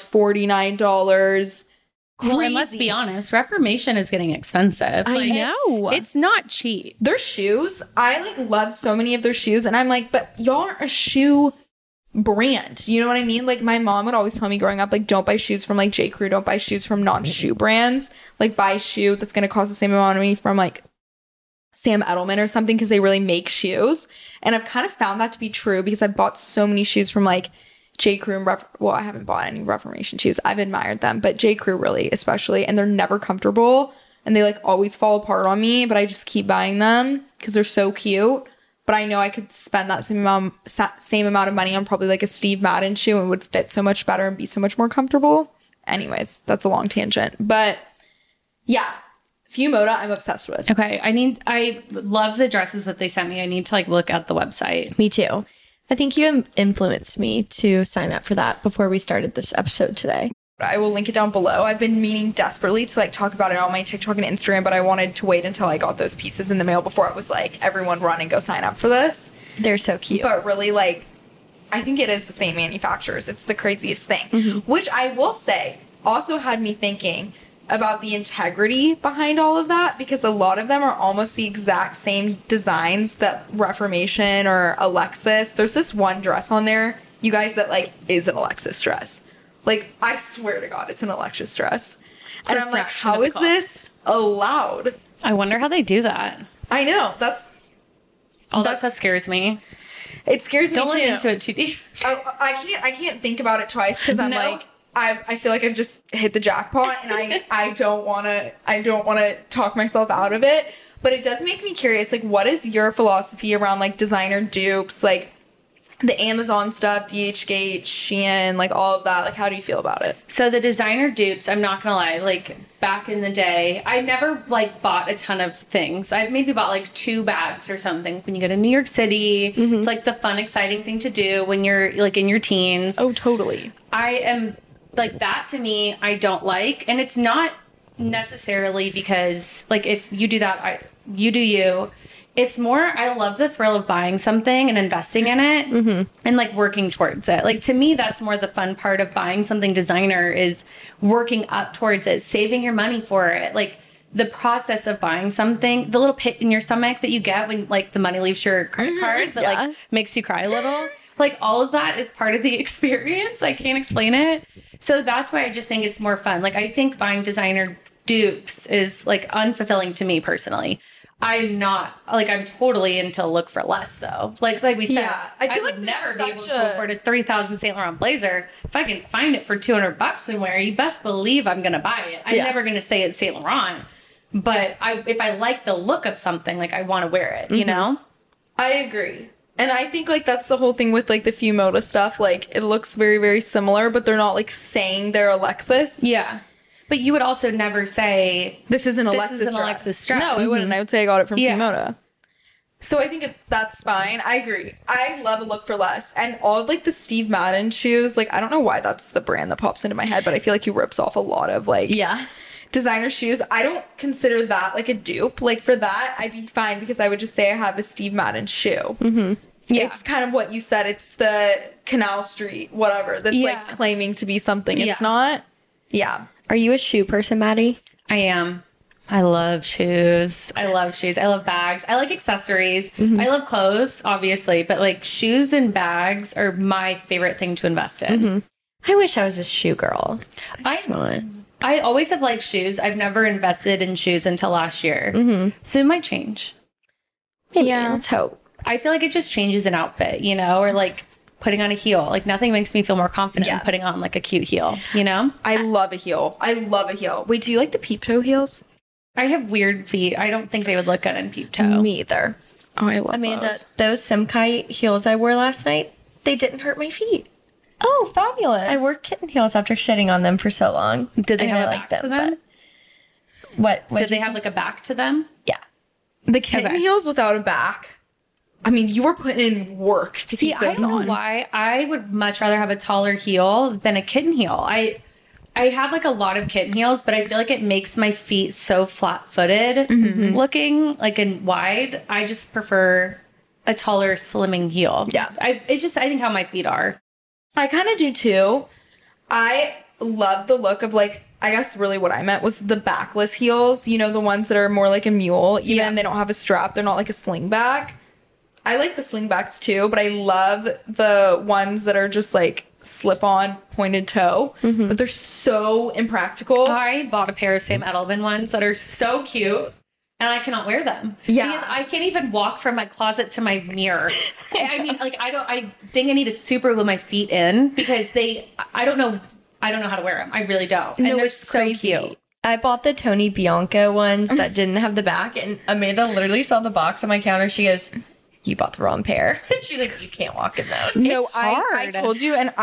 $49. Well, and let's be honest, Reformation is getting expensive. I know. It's not cheap. Their shoes, I like love so many of their shoes. And I'm like, but y'all aren't a shoe brand. You know what I mean? Like my mom would always tell me growing up, like, don't buy shoes from like J. Crew. Don't buy shoes from non-shoe brands. Like buy a shoe that's going to cost the same amount of money from like Sam Edelman or something because they really make shoes. And I've kind of found that to be true because I've bought so many shoes from like J. Crew and well, I haven't bought any Reformation shoes. I've admired them, but J. Crew really, especially, and they're never comfortable and they like always fall apart on me, but I just keep buying them because they're so cute. But I know I could spend that same amount of money on probably like a Steve Madden shoe and would fit so much better and be so much more comfortable. Anyways, that's a long tangent, but yeah, Few Moda I'm obsessed with. Okay, I love the dresses that they sent me. I need to like look at the website. Me too. I think you influenced me to sign up for that before we started this episode today. I will link it down below. I've been meaning desperately to like talk about it on my TikTok and Instagram, but I wanted to wait until I got those pieces in the mail before I was like, everyone run and go sign up for this. They're so cute. But really, like, I think it is the same manufacturers. It's the craziest thing, which I will say also had me thinking about the integrity behind all of that, because a lot of them are almost the exact same designs that Reformation or Alexis. There's this one dress on there, you guys, that like is an Alexis dress. Like, I swear to God, it's an Alexis dress. And I'm like, how is this allowed? I wonder how they do that. I know. All that stuff scares me. It scares me too. Don't look into it too deep. I can't think about it twice because I'm like, I feel like I've just hit the jackpot and I don't want to talk myself out of it. But it does make me curious, like, what is your philosophy around like designer dupes, like the Amazon stuff, DHgate, Shein, like all of that? Like, how do you feel about it? So the designer dupes, I'm not gonna lie, like back in the day, I never like bought a ton of things. I've maybe bought like 2 bags or something. When you go to New York City, it's like the fun, exciting thing to do when you're like in your teens. Oh, totally. I am like, that to me, I don't like. And it's not necessarily because like if you do that, you do you. It's more, I love the thrill of buying something and investing in it and like working towards it. Like to me, that's more the fun part of buying something designer, is working up towards it, saving your money for it. Like the process of buying something, the little pit in your stomach that you get when like the money leaves your credit card that like makes you cry a little. Like all of that is part of the experience. I can't explain it. So that's why I just think it's more fun. Like I think buying designer dupes is like unfulfilling to me personally. I'm not like I'm totally into look for less though. Like we said, Yeah, I feel like would there's never be able such to a- afford a 3,000 Saint Laurent blazer. If I can find it for $200 somewhere, you best believe I'm gonna buy it. I'm never gonna say it's Saint Laurent, but if I like the look of something, like I want to wear it. You know? I agree. And I think like that's the whole thing with like the Fumoda stuff. Like it looks very, very similar, but they're not like saying they're Alexis. Yeah. But you would also never say This isn't This Alexis. isn't dress. Alexis dress. No, I wouldn't. I would say I got it from Yeah. Fumoda. So I think that's fine. I agree. I love a look for less. And all like the Steve Madden shoes, like I don't know why that's the brand that pops into my head, but I feel like he rips off a lot of like designer shoes. I don't consider that like a dupe. Like for that, I'd be fine because I would just say I have a Steve Madden shoe. Yeah. It's kind of what you said. It's the Canal Street, whatever, that's like claiming to be something. It's Yeah. not. Yeah. Are you a shoe person, Maddie? I am. I love shoes. I love shoes. I love bags. I like accessories. I love clothes, obviously, but like shoes and bags are my favorite thing to invest in. I wish I was a shoe girl. I always have liked shoes. I've never invested in shoes until last year. So it might change. Maybe. Let's hope. I feel like it just changes an outfit, you know, or like putting on a heel. Like nothing makes me feel more confident than putting on like a cute heel, you know? I love a heel. I love a heel. Wait, do you like the peep toe heels? I have weird feet. I don't think they would look good in peep toe. Me either. Oh, I love Amanda, those Simkai heels I wore last night, they didn't hurt my feet. Oh, fabulous. I wore kitten heels after shitting on them for so long. Did they I have a really back to them? What Did they have like a back to them? Yeah. the kitten Okay. heels without a back. I mean, you were putting in work to See, keep I those don't know on. why. I would much rather have a taller heel than a kitten heel. I have like a lot of kitten heels, but I feel like it makes my feet so flat-footed looking, like and wide. I just prefer a taller, slimming heel. Yeah. It's just I think how my feet are. I kind of do too. I love the look of like, I guess really what I meant was the backless heels. You know, the ones that are more like a mule. Even Yeah. they don't have a strap. They're not like a slingback. I like the slingbacks too, but I love the ones that are just like slip-on pointed toe. But they're so impractical. I bought a pair of Sam Edelman ones that are so cute. And I cannot wear them. Yeah. Because I can't even walk from my closet to my mirror. I mean, like, I think I need to super glue my feet in because I don't know how to wear them. I really don't. And they're it's so crazy. cute. I bought the Tony Bianco ones that didn't have the back, and Amanda literally saw the box on my counter. She goes, "You bought the wrong pair." She's like, "You can't walk in those." No, It's I hard. told you, and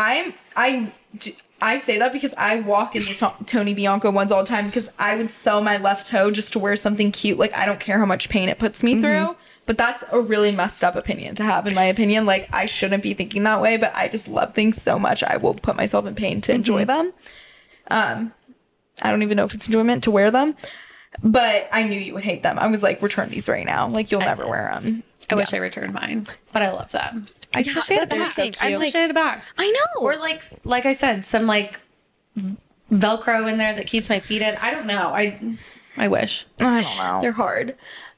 I say that because I walk in the Tony Bianco ones all the time because I would sell my left toe just to wear something cute. Like, I don't care how much pain it puts me through. But that's a really messed up opinion to have, in my opinion. Like, I shouldn't be thinking that way, but I just love things so much. I will put myself in pain to enjoy them. I don't even know if it's enjoyment to wear them. But I knew you would hate them. I was like, return these right now. Like, you'll never wear them. I wish I returned mine, but I love them. I just wish I had a that's back. the same. I just wish I had a back. I know. Or like I said, some like Velcro in there that keeps my feet in. I don't know. I wish. I don't know. They're hard.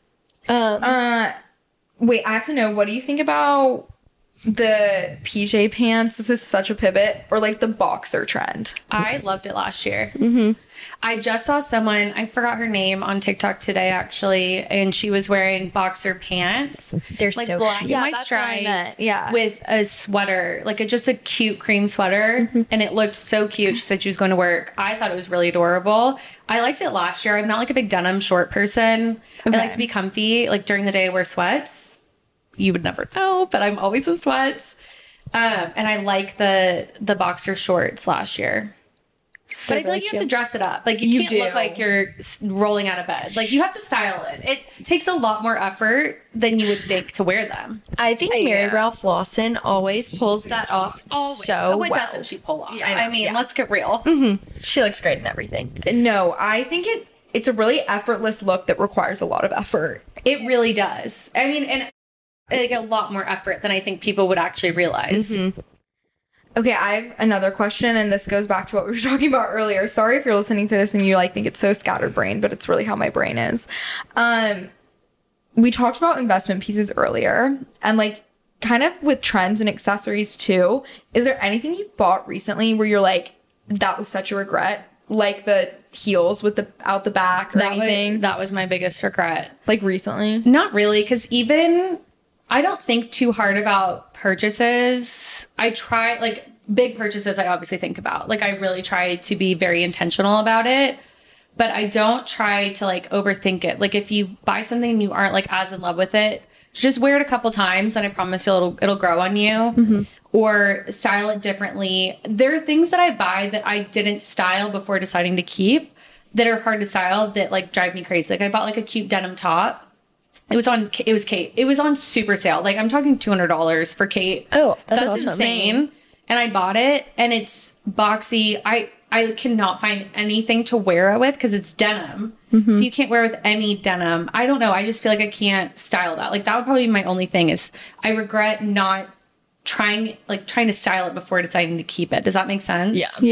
Wait, I have to know, what do you think about the PJ pants? This is such a pivot. Or like the boxer trend. I loved it last year. I just saw someone, I forgot her name, on TikTok today actually, and she was wearing boxer pants. They're like so black cute. and white that's what I stripes, meant. Yeah. with a sweater, like just a cute cream sweater, and it looked so cute. She said she was going to work. I thought it was really adorable. I liked it last year. I'm not like a big denim short person. I like to be comfy. Like during the day, I wear sweats. You would never know, but I'm always in sweats. And I like the boxer shorts last year. But I feel like you have to dress it up. Like you can't look do. like you're rolling out of bed. Like you have to style it. It takes a lot more effort than you would think to wear them. I think Mary Ralph Lawson always pulls that off so What well. doesn't she pull off? Yeah, I know. I mean, let's get real. She looks great in everything. No, I think it's a really effortless look that requires a lot of effort. It really does. I mean, and like a lot more effort than I think people would actually realize. Okay, I have another question, and this goes back to what we were talking about earlier. Sorry if you're listening to this and you like think it's so scatterbrained, but it's really how my brain is. We talked about investment pieces earlier, and like kind of with trends and accessories too. Is there anything you've bought recently where you're like, that was such a regret? Like the heels with the out the back or anything? That was my biggest regret. Like recently? Not really, because even I don't think too hard about purchases. I try, like, big purchases I obviously think about. Like, I really try to be very intentional about it, but I don't try to, like, overthink it. Like, if you buy something and you aren't, like, as in love with it, just wear it a couple times and I promise you it'll grow on you. Or style it differently. There are things that I buy that I didn't style before deciding to keep that are hard to style that, like, drive me crazy. Like, I bought, like, a cute denim top. It was Kate. It was on super sale. Like, I'm talking $200 for Kate. Oh, that's awesome. Insane. And I bought it and it's boxy. I cannot find anything to wear it with because it's denim. So you can't wear it with any denim. I don't know. I just feel like I can't style that. Like, that would probably be my only thing is I regret not trying to style it before deciding to keep it. Does that make sense?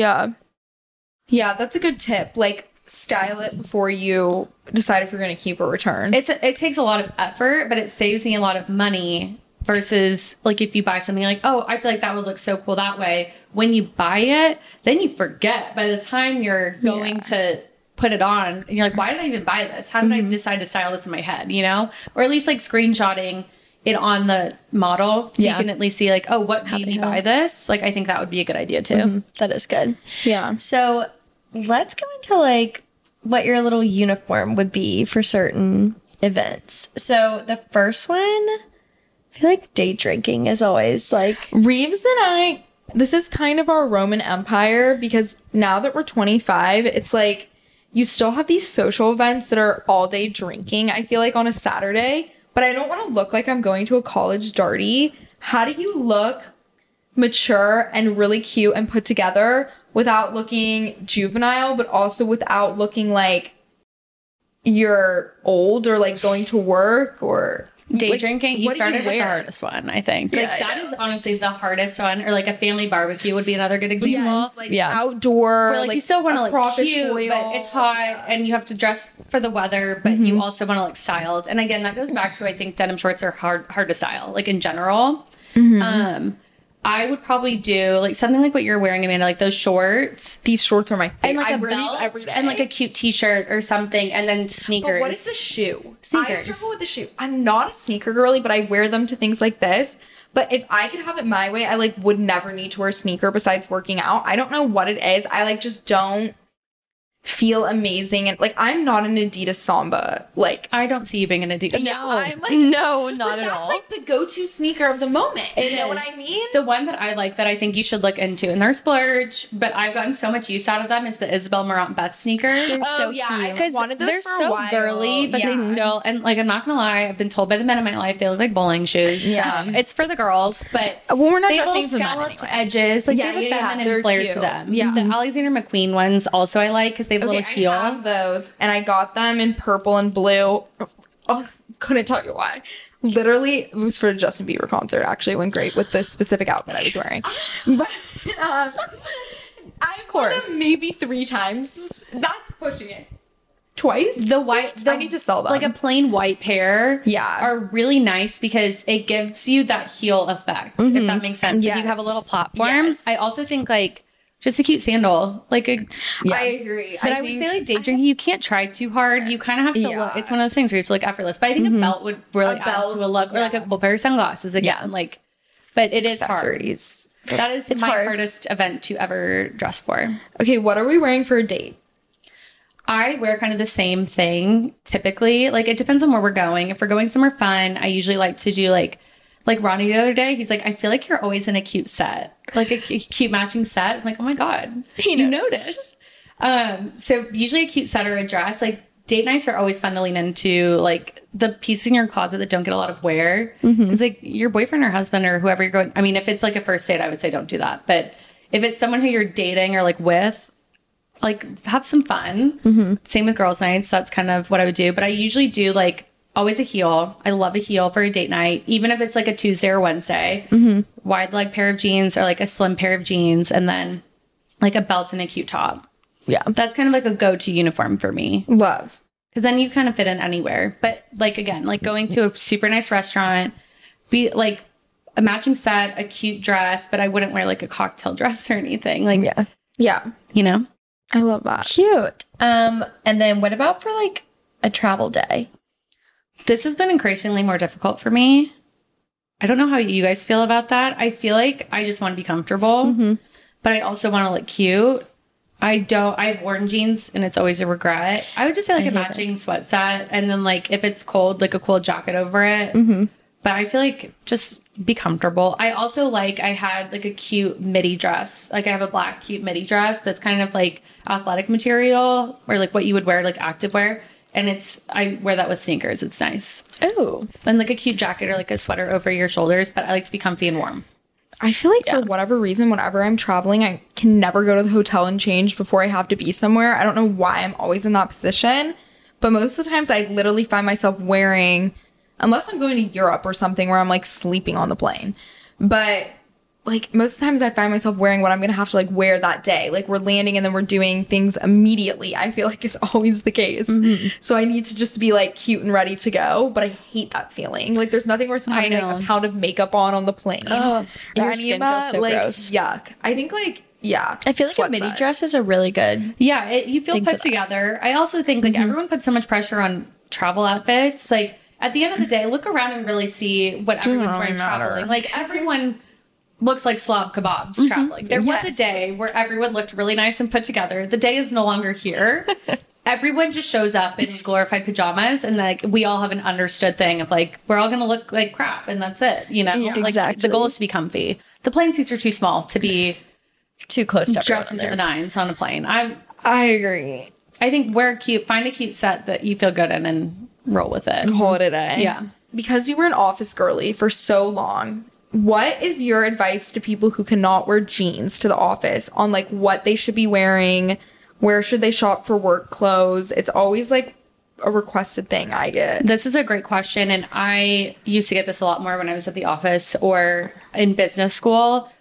Yeah, that's a good tip. Like, style it before you decide if you're going to keep or return. It takes a lot of effort, but it saves me a lot of money versus, like, if you buy something like, oh, I feel like that would look so cool that way. When you buy it, then you forget. By the time you're going to put it on, and you're like, why did I even buy this? How did I decide to style this in my head, you know? Or at least, like, screenshotting it on the model so you can at least see, like, oh, what made me buy this? Like, I think that would be a good idea too. That is good. Yeah. So let's go into, like, what your little uniform would be for certain events. So the first one, I feel like day drinking is always, like... Reeves and I, this is kind of our Roman Empire, because now that we're 25, it's like you still have these social events that are all day drinking, I feel like, on a Saturday, but I don't want to look like I'm going to a college darty. How do you look mature and really cute and put together without looking juvenile, but also without looking like you're old or, like, going to work or... Day like, drinking, you started with the hardest one, I think. Yeah, like, that is honestly the hardest one. Or, like, a family barbecue would be another good example. Yes, like outdoor, where, like, you still want to look cute, oil. but it's hot and you have to dress for the weather, but you also want to look styled. And again, that goes back to, I think denim shorts are hard to style, like, in general. I would probably do, like, something like what you're wearing, Amanda, like those shorts. These shorts are my favorite. And, like, I a wear these belt every day. and, like, a cute t-shirt or something, and then sneakers. But what is the shoe? Sneakers. I struggle with the shoe. I'm not a sneaker girly, but I wear them to things like this. But if I could have it my way, I, like, would never need to wear a sneaker besides working out. I don't know what it is. I, like, just don't feel amazing. And, like, I'm not an Adidas Samba. Like, I don't see you being an Adidas. no, I'm like, No, not but at that's all. like the go-to sneaker of the moment. It You know is. what I mean? The one that I like that I think you should look into, and they're splurge, but I've gotten so much use out of them, is the Isabel Marant Beth sneaker. They're so yeah, cute. I Because wanted those they're for a so while. girly, but they still, and, like, I'm not gonna lie, I've been told by the men in my life they look like bowling shoes. Yeah. It's for the girls, but Well, we're not they have dressing little for men scalloped anyway. edges. Like, Yeah, they have a yeah, yeah. feminine They're flair cute. to them. Yeah. The Alexander McQueen ones also I like because they have a little heel. I have those, and I got them in purple and blue. Oh, couldn't tell you why. Literally, it was for a Justin Bieber concert. Actually, it went great with this specific outfit I was wearing. But I wore them maybe 3 times. That's pushing it. Twice. The white, I need to sell them. like a plain white pair, Yeah. are really nice because it gives you that heel effect, if that makes sense. If you have a little platform. Yes. I also think, like, just a cute sandal, like a. I agree. But I would say, like, day drinking, you can't try too hard. You kind of have to look. It's one of those things where you have to look effortless. But I think a belt would really add to a look, or like a cool pair of sunglasses again. Like, but it is hard. Accessories. That is It's my hard. hardest event to ever dress for. Okay, what are we wearing for a date? I wear kind of the same thing typically. Like, it depends on where we're going. If we're going somewhere fun, I usually like to do like Ronnie the other day. He's like, I feel like you're always in a cute set, like a cute matching set. I'm like, oh my God, you notice. So usually a cute set or a dress. Like, date nights are always fun to lean into, like the pieces in your closet that don't get a lot of wear. It's like your boyfriend or husband or whoever you're going. I mean, if it's like a first date, I would say don't do that. But if it's someone who you're dating or like with, like, have some fun. Same with girls' nights. That's kind of what I would do. But I usually do, like, always a heel. I love a heel for a date night, even if it's like a Tuesday or Wednesday. Wide leg pair of jeans or like a slim pair of jeans, and then like a belt and a cute top. Yeah. That's kind of like a go-to uniform for me. Love. Because then you kind of fit in anywhere. But, like, again, like going to a super nice restaurant, be like a matching set, a cute dress, but I wouldn't wear like a cocktail dress or anything. Like, Yeah. Yeah. you know? I love that. Cute. And then what about for like a travel day? This has been increasingly more difficult for me. I don't know how you guys feel about that. I feel like I just want to be comfortable, but I also want to look cute. I've worn jeans and it's always a regret. I would just say like a matching sweat set, and then like if it's cold, like a cool jacket over it. But I feel like just be comfortable. I also like, I had like a cute midi dress. Like I have a black cute midi dress that's kind of like athletic material, or like what you would wear like activewear. And I wear that with sneakers. It's nice. Oh. And like a cute jacket or like a sweater over your shoulders, but I like to be comfy and warm. I feel like for whatever reason, whenever I'm traveling, I can never go to the hotel and change before I have to be somewhere. I don't know why I'm always in that position, but most of the times I literally find myself wearing, unless I'm going to Europe or something where I'm like sleeping on the plane. But like most of the times I find myself wearing what I'm going to have to like wear that day. Like we're landing and then we're doing things immediately. I feel like is always the case. So I need to just be like cute and ready to go. But I hate that feeling. Like there's nothing worse than having like a pound of makeup on the plane. Your skin feels so like, gross. Yuck. I think like, yeah. I feel like a midi dress is a really good. Yeah, you feel put together. I also think like everyone puts so much pressure on travel outfits. Like at the end of the day, look around and really see what everyone's wearing traveling. Like everyone looks like slob kebabs traveling. There was a day where everyone looked really nice and put together. The day is no longer here. Everyone just shows up in glorified pajamas, and like we all have an understood thing of like we're all gonna look like crap, and that's it. You know, like exactly. The goal is to be comfy. The plane seats are too small to be too close to dressed into the nines on a plane. I agree. I think find a cute set that you feel good in, and roll with it. Call it a day. Yeah. Because you were an office girly for so long, what is your advice to people who cannot wear jeans to the office on like what they should be wearing? Where should they shop for work clothes? It's always like a requested thing I get. This is a great question. And I used to get this a lot more when I was at the office or in business school.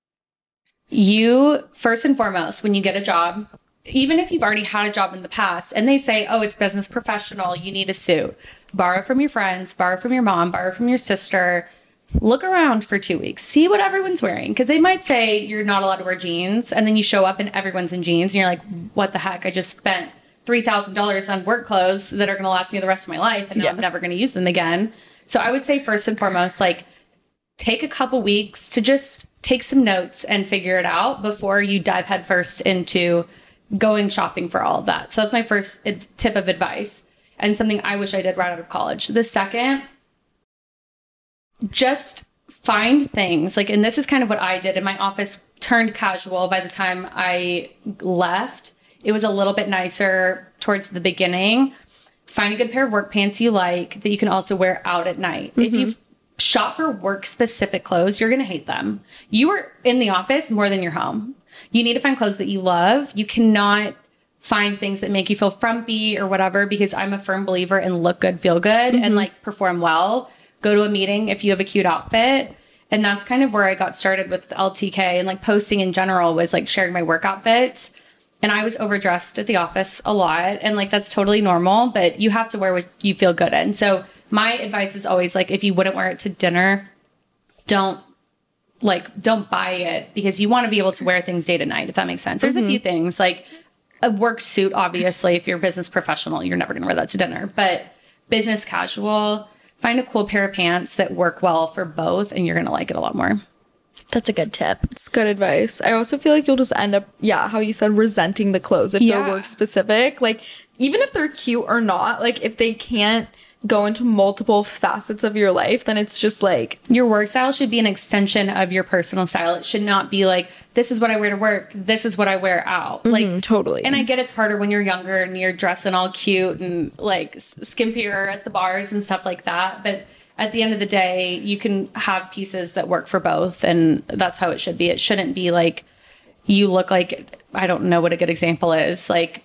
You, first and foremost, when you get a job, even if you've already had a job in the past and they say, oh, it's business professional, you need a suit, borrow from your friends, borrow from your mom, borrow from your sister. Look around for 2 weeks. See what everyone's wearing. Because they might say you're not allowed to wear jeans. And then you show up and everyone's in jeans. And you're like, what the heck? I just spent $3,000 on work clothes that are going to last me the rest of my life. And now I'm never going to use them again. So I would say first and foremost, like take a couple weeks to just take some notes and figure it out before you dive headfirst into going shopping for all of that. So that's my first tip of advice and something I wish I did right out of college. The second, just find things like, and this is kind of what I did in my office, turned casual by the time I left. It was a little bit nicer towards the beginning. Find a good pair of work pants you like that you can also wear out at night. If you shop for work specific clothes, you're going to hate them. You are in the office more than you're home. You need to find clothes that you love. You cannot find things that make you feel frumpy or whatever, because I'm a firm believer in look good, feel good, and like perform well. Go to a meeting if you have a cute outfit. And that's kind of where I got started with LTK and like posting in general, was like sharing my work outfits. And I was overdressed at the office a lot. And like, that's totally normal, but you have to wear what you feel good in. So my advice is always like, if you wouldn't wear it to dinner, don't buy it, because you want to be able to wear things day to night, if that makes sense. There's a few things like a work suit. Obviously, if you're a business professional, you're never going to wear that to dinner, but business casual, find a cool pair of pants that work well for both, and you're going to like it a lot more. That's a good tip. It's good advice. I also feel like you'll just end up, how you said, resenting the clothes if they're work specific. Like, even if they're cute or not, like if they can't go into multiple facets of your life, then it's just like, your work style should be an extension of your personal style. It should not be like, this is what I wear to work, this is what I wear out. Like, totally. And I get it's harder when you're younger and you're dressing all cute and like skimpier at the bars and stuff like that, but at the end of the day, you can have pieces that work for both, and that's how it should be. It shouldn't be like you look like, I don't know what a good example is, like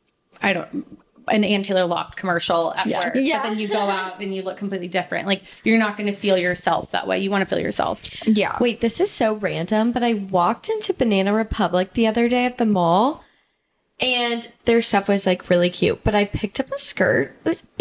an Ann Taylor Loft commercial at work, but then you go out and you look completely different. Like, you're not going to feel yourself that way. You want to feel yourself. Yeah. Wait, this is so random, but I walked into Banana Republic the other day at the mall, and their stuff was like really cute, but I picked up a skirt. It was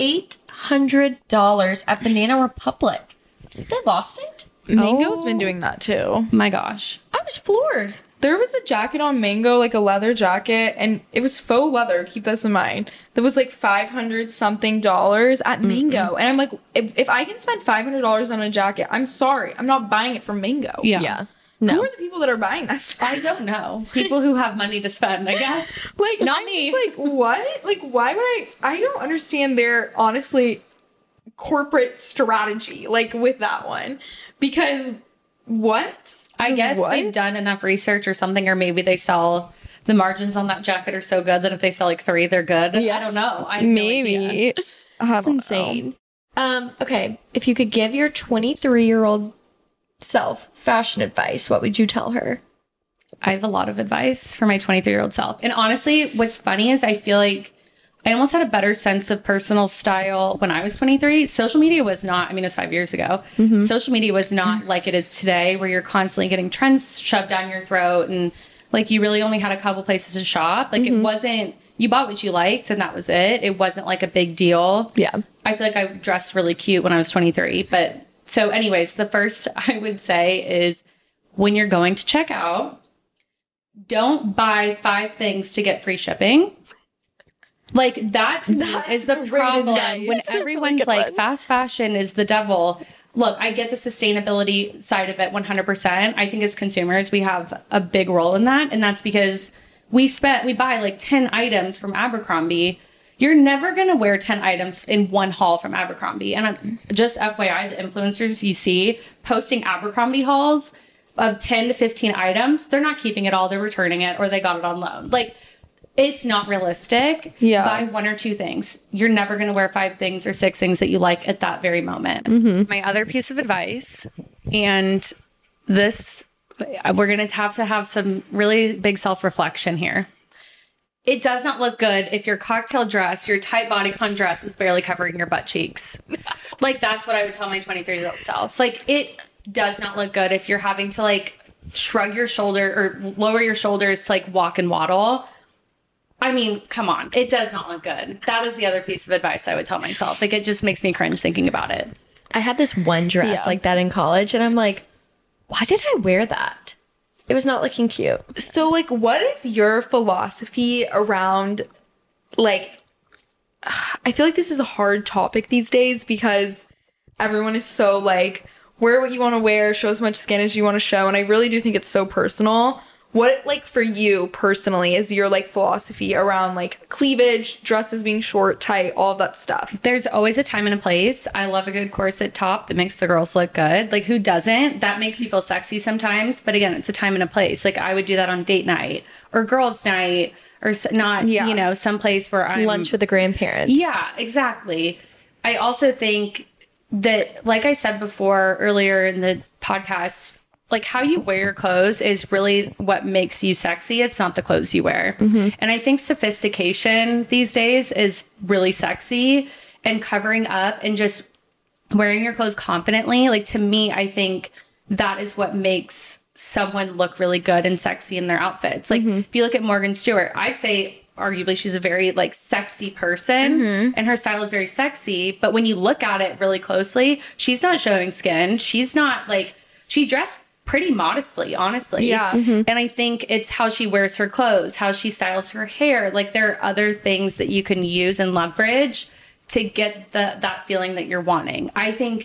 $800 at Banana Republic. They lost it. Mango's been doing that too. My gosh. I was floored. There was a jacket on Mango, like a leather jacket, and it was faux leather. Keep this in mind. That was like $500 something at Mango, and I'm like, if I can spend $500 on a jacket, I'm sorry, I'm not buying it from Mango. Yeah. No. Who are the people that are buying that stuff? I don't know. People who have money to spend, I guess. Like, Not I'm me. just like, what? Like, why would I don't understand their, honestly, corporate strategy, like, with that one. Because, what? I Just guess what? they've done enough research or something, or maybe they sell the margins on that jacket are so good that if they sell like 3, they're good. Yeah. I don't know. I have no idea. Maybe. That's insane. Okay, if you could give your 23-year-old self fashion advice, what would you tell her? I have a lot of advice for my 23-year-old self. And honestly, what's funny is I feel like I almost had a better sense of personal style when I was 23. Social media was not, I mean, it was 5 years ago. Social media was not like it is today, where you're constantly getting trends shoved down your throat. And like, you really only had a couple places to shop. Like, it wasn't, you bought what you liked and that was it. It wasn't like a big deal. Yeah. I feel like I dressed really cute when I was 23. But so anyways, the first I would say is when you're going to check out, don't buy 5 things to get free shipping. Like, that to me is the great problem advice. when That's a really everyone's good like, one. fast fashion is the devil. Look, I get the sustainability side of it 100%. I think as consumers, we have a big role in that. And that's because we buy like 10 items from Abercrombie. You're never going to wear 10 items in one haul from Abercrombie. And just FYI, the influencers you see posting Abercrombie hauls of 10 to 15 items, they're not keeping it all. They're returning it or they got it on loan. Like, it's not realistic. Yeah. Buy 1 or 2 things. You're never going to wear 5 things or 6 things that you like at that very moment. My other piece of advice, and this, we're going to have some really big self-reflection here. It does not look good if your cocktail dress, your tight bodycon dress is barely covering your butt cheeks. Like, that's what I would tell my 23-year-old self. Like, it does not look good if you're having to like shrug your shoulder or lower your shoulders to like walk and waddle. I mean, come on. It does not look good. That is the other piece of advice I would tell myself. Like, it just makes me cringe thinking about it. I had this one dress Yeah. like that in college, and I'm like, why did I wear that? It was not looking cute. So, like, what is your philosophy around, like, I feel like this is a hard topic these days because everyone is so, like, wear what you want to wear, show as much skin as you want to show, and I really do think it's so personal. What, like, for you personally is your, like, philosophy around, like, cleavage, dresses being short, tight, all of that stuff? There's always a time and a place. I love a good corset top that makes the girls look good. Like, who doesn't? That makes you feel sexy sometimes. But again, it's a time and a place. Like, I would do that on date night or girls' night or not, Yeah. you know, someplace where I'm... Lunch with the grandparents. Yeah, exactly. I also think that, like I said before earlier in the podcast, like, how you wear your clothes is really what makes you sexy. It's not the clothes you wear. And I think sophistication these days is really sexy, and covering up and just wearing your clothes confidently. Like, to me, I think that is what makes someone look really good and sexy in their outfits. Like, if you look at Morgan Stewart, I'd say arguably she's a very like sexy person and her style is very sexy. But when you look at it really closely, she's not showing skin. She's not like, she dressed pretty modestly, honestly. Yeah. And I think it's how she wears her clothes, how she styles her hair. Like, there are other things that you can use and leverage to get that feeling that you're wanting. I think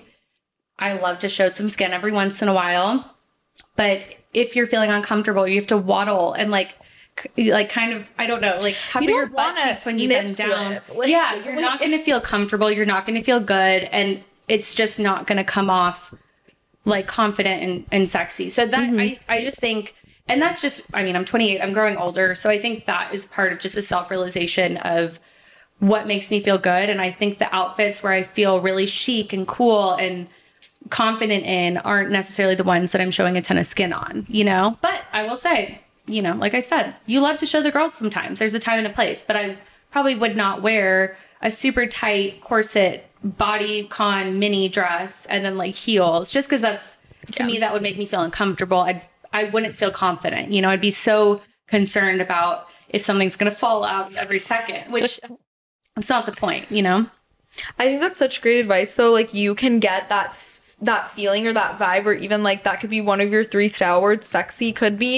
I love to show some skin every once in a while, but if you're feeling uncomfortable, you have to waddle and like kind of, I don't know, like cover You don't your butt wanna cheeks when you nip bend down. slip. Like, Yeah, you're not going to feel comfortable. You're not going to feel good. And it's just not going to come off like confident and sexy. So that I just think, and that's just, I mean, I'm 28, I'm growing older. So I think that is part of just a self-realization of what makes me feel good. And I think the outfits where I feel really chic and cool and confident in aren't necessarily the ones that I'm showing a ton of skin on, you know? But I will say, you know, like I said, you love to show the girls sometimes. There's a time and a place, but I probably would not wear a super tight corset bodycon mini dress and then like heels, just because that's, to me, that would make me feel uncomfortable. I wouldn't feel confident. You know, I'd be so concerned about if something's going to fall out every second, which it's not the point, you know? I think that's such great advice though. Like, you can get that feeling or that vibe, or even like that could be one of your 3 style words. Sexy could be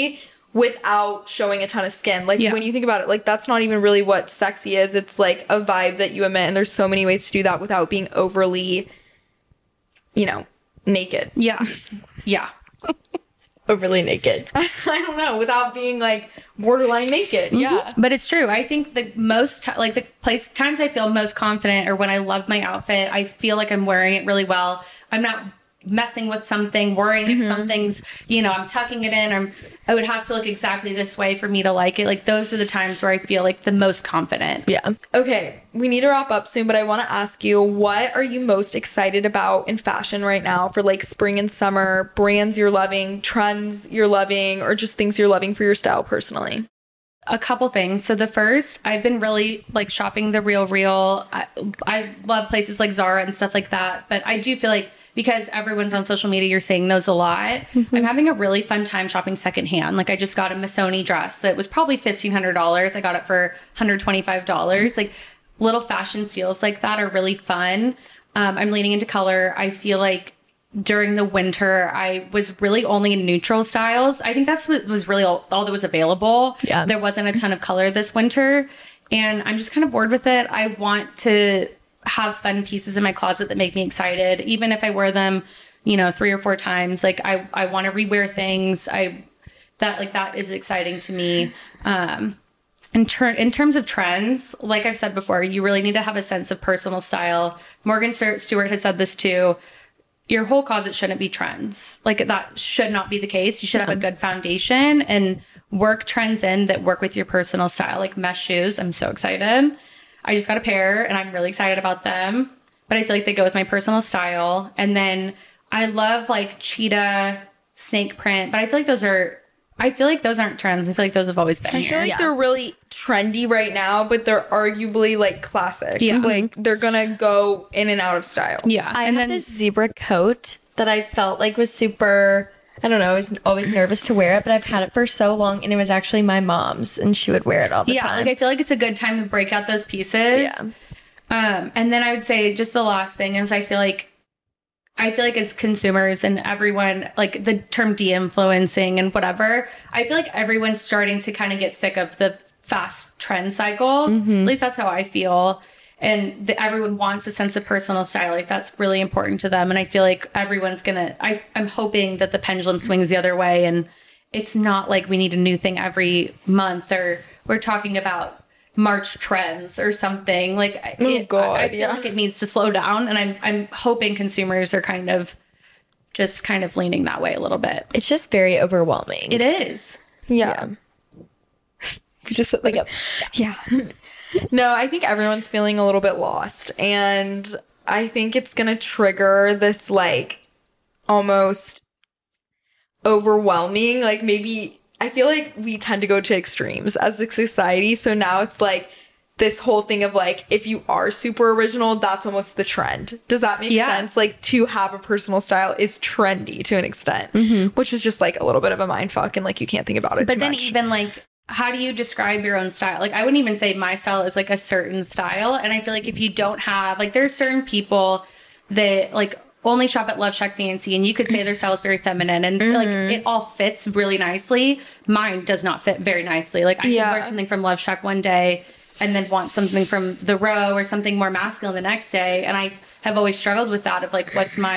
without showing a ton of skin. Like Yeah. when you think about it, like that's not even really what sexy is. It's like a vibe that you emit, and there's so many ways to do that without being overly, you know, naked. Yeah. Yeah. Overly naked. I don't know, without being like borderline naked. Yeah. But it's true. I think the times I feel most confident or when I love my outfit, I feel like I'm wearing it really well. I'm not messing with something, worrying if something's, you know, I'm tucking it in, or oh, it has to look exactly this way for me to like it. Like those are the times where I feel like the most confident. Yeah. Okay, we need to wrap up soon, but I want to ask you, what are you most excited about in fashion right now for like spring and summer? Brands you're loving, trends you're loving, or just things you're loving for your style personally? A couple things. So the first, I've been really like shopping the Real. I love places like Zara and stuff like that, but I do feel like because everyone's on social media, you're seeing those a lot. I'm having a really fun time shopping secondhand. Like I just got a Missoni dress that was probably $1,500. I got it for $125. Like little fashion steals like that are really fun. I'm leaning into color. I feel like during the winter, I was really only in neutral styles. I think that's what was really all that was available. Yeah. There wasn't a ton of color this winter, and I'm just kind of bored with it. I want to have fun pieces in my closet that make me excited, even if I wear them, you know, 3 or 4 times. Like I want to rewear things. That is exciting to me. In terms of trends, like I've said before, you really need to have a sense of personal style. Morgan Stewart has said this too. Your whole closet shouldn't be trends. Like that should not be the case. You should have a good foundation and work trends in that work with your personal style. Like mesh shoes. I'm so excited. I just got a pair and I'm really excited about them, but I feel like they go with my personal style. And then I love like cheetah snake print, but I feel like those aren't trends. I feel like those have always been I here. feel like they're really trendy right now, but they're arguably like classic. Yeah. Like they're gonna go in and out of style. Yeah. I had this zebra coat that I felt like was super, I don't know, I was always nervous to wear it, but I've had it for so long, and it was actually my mom's, and she would wear it all the time. Like I feel like it's a good time to break out those pieces. Yeah. And then I would say just the last thing is I feel like as consumers and everyone, like the term de-influencing and whatever, I feel like everyone's starting to kind of get sick of the fast trend cycle. At least that's how I feel. And everyone wants a sense of personal style. Like that's really important to them. And I feel like everyone's I'm hoping that the pendulum swings the other way. And it's not like we need a new thing every month, or we're talking about March trends or something. Like I feel like it needs to slow down. And I'm hoping consumers are kind of leaning that way a little bit. It's just very overwhelming. It is. Yeah. Just like, yeah. No, I think everyone's feeling a little bit lost, and I think it's gonna trigger this like almost overwhelming, like maybe I feel like we tend to go to extremes as a society. So now it's like this whole thing of like, if you are super original, that's almost the trend. Does that make sense? Like to have a personal style is trendy to an extent, which is just like a little bit of a mind fuck, and like you can't think about it But too then much. even like, how do you describe your own style? Like I wouldn't even say my style is like a certain style. And I feel like if you don't have, like there's certain people that like only shop at Love Shack Fancy, and you could say their style is very feminine and like it all fits really nicely. Mine does not fit very nicely. Like I can wear something from Love Shack one day and then want something from The Row or something more masculine the next day. And I have always struggled with that of like,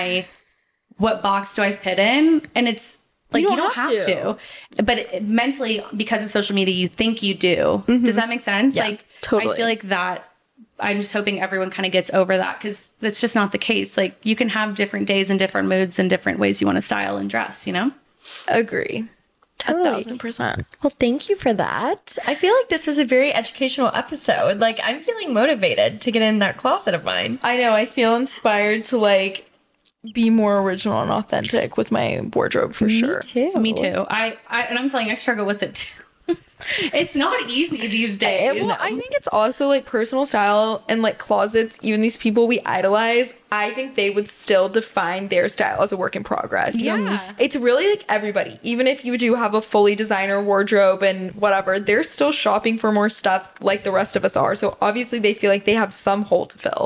what box do I fit in? And it's like, you don't have to. But mentally, because of social media, you think you do. Does that make sense? Yeah, like, totally. I feel like that, I'm just hoping everyone kind of gets over that, because that's just not the case. Like you can have different days and different moods and different ways you want to style and dress, you know? Agree. Totally. 1,000%. Well, thank you for that. I feel like this was a very educational episode. Like I'm feeling motivated to get in that closet of mine. I know. I feel inspired to like be more original and authentic with my wardrobe for sure. Me too. And I'm telling you, I struggle with it too. It's not easy these days. Well, I think it's also like personal style and like closets, even these people we idolize, I think they would still define their style as a work in progress. Yeah. It's really like everybody, even if you do have a fully designer wardrobe and whatever, they're still shopping for more stuff like the rest of us are. So obviously they feel like they have some hole to fill.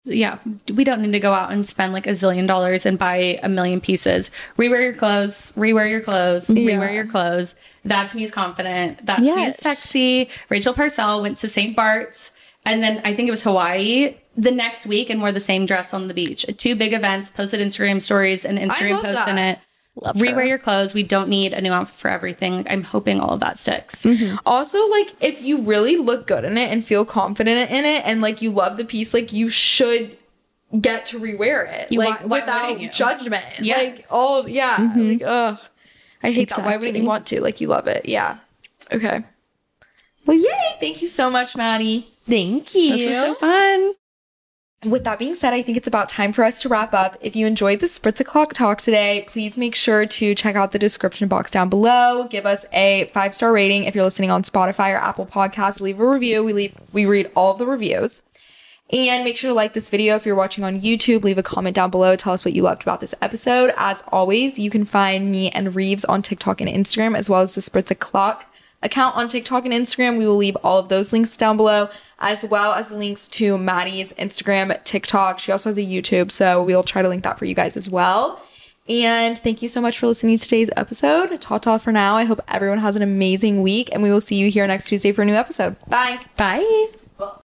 Yeah, we don't need to go out and spend like $1 zillion and buy 1 million pieces. Rewear your clothes, rewear your clothes, rewear your clothes. That's me is confident. That's me is sexy. Rachel Parcell went to St. Bart's and then I think it was Hawaii the next week and wore the same dress on the beach. 2 big events, posted Instagram stories and Instagram posts in it. Love Rewear her. your clothes. We don't need a new outfit for everything. I'm hoping all of that sticks. Also, like, if you really look good in it and feel confident in it and, like, you love the piece, like, you should get to rewear it. Like, why without wouldn't you? judgment. Yes. Like, like, ugh. I hate that. Why wouldn't Exactly. you want to? Like, you love it. Yeah. Okay. Well, yay. Thank you so much, Maddie. Thank you. This was so fun. With that being said, I think it's about time for us to wrap up. If you enjoyed the Spritz O'Clock talk today, please make sure to check out the description box down below. Give us a 5-star rating if you're listening on Spotify or Apple Podcasts. Leave a review. We read all of the reviews. And make sure to like this video if you're watching on YouTube. Leave a comment down below. Tell us what you loved about this episode. As always, you can find me and Reeves on TikTok and Instagram, as well as the Spritz O'Clock account on TikTok and Instagram. We will leave all of those links down below, as well as links to Maddie's Instagram, TikTok. She also has a YouTube, so we'll try to link that for you guys as well. And thank you so much for listening to today's episode. Ta-ta for now. I hope everyone has an amazing week, and we will see you here next Tuesday for a new episode. Bye. Bye.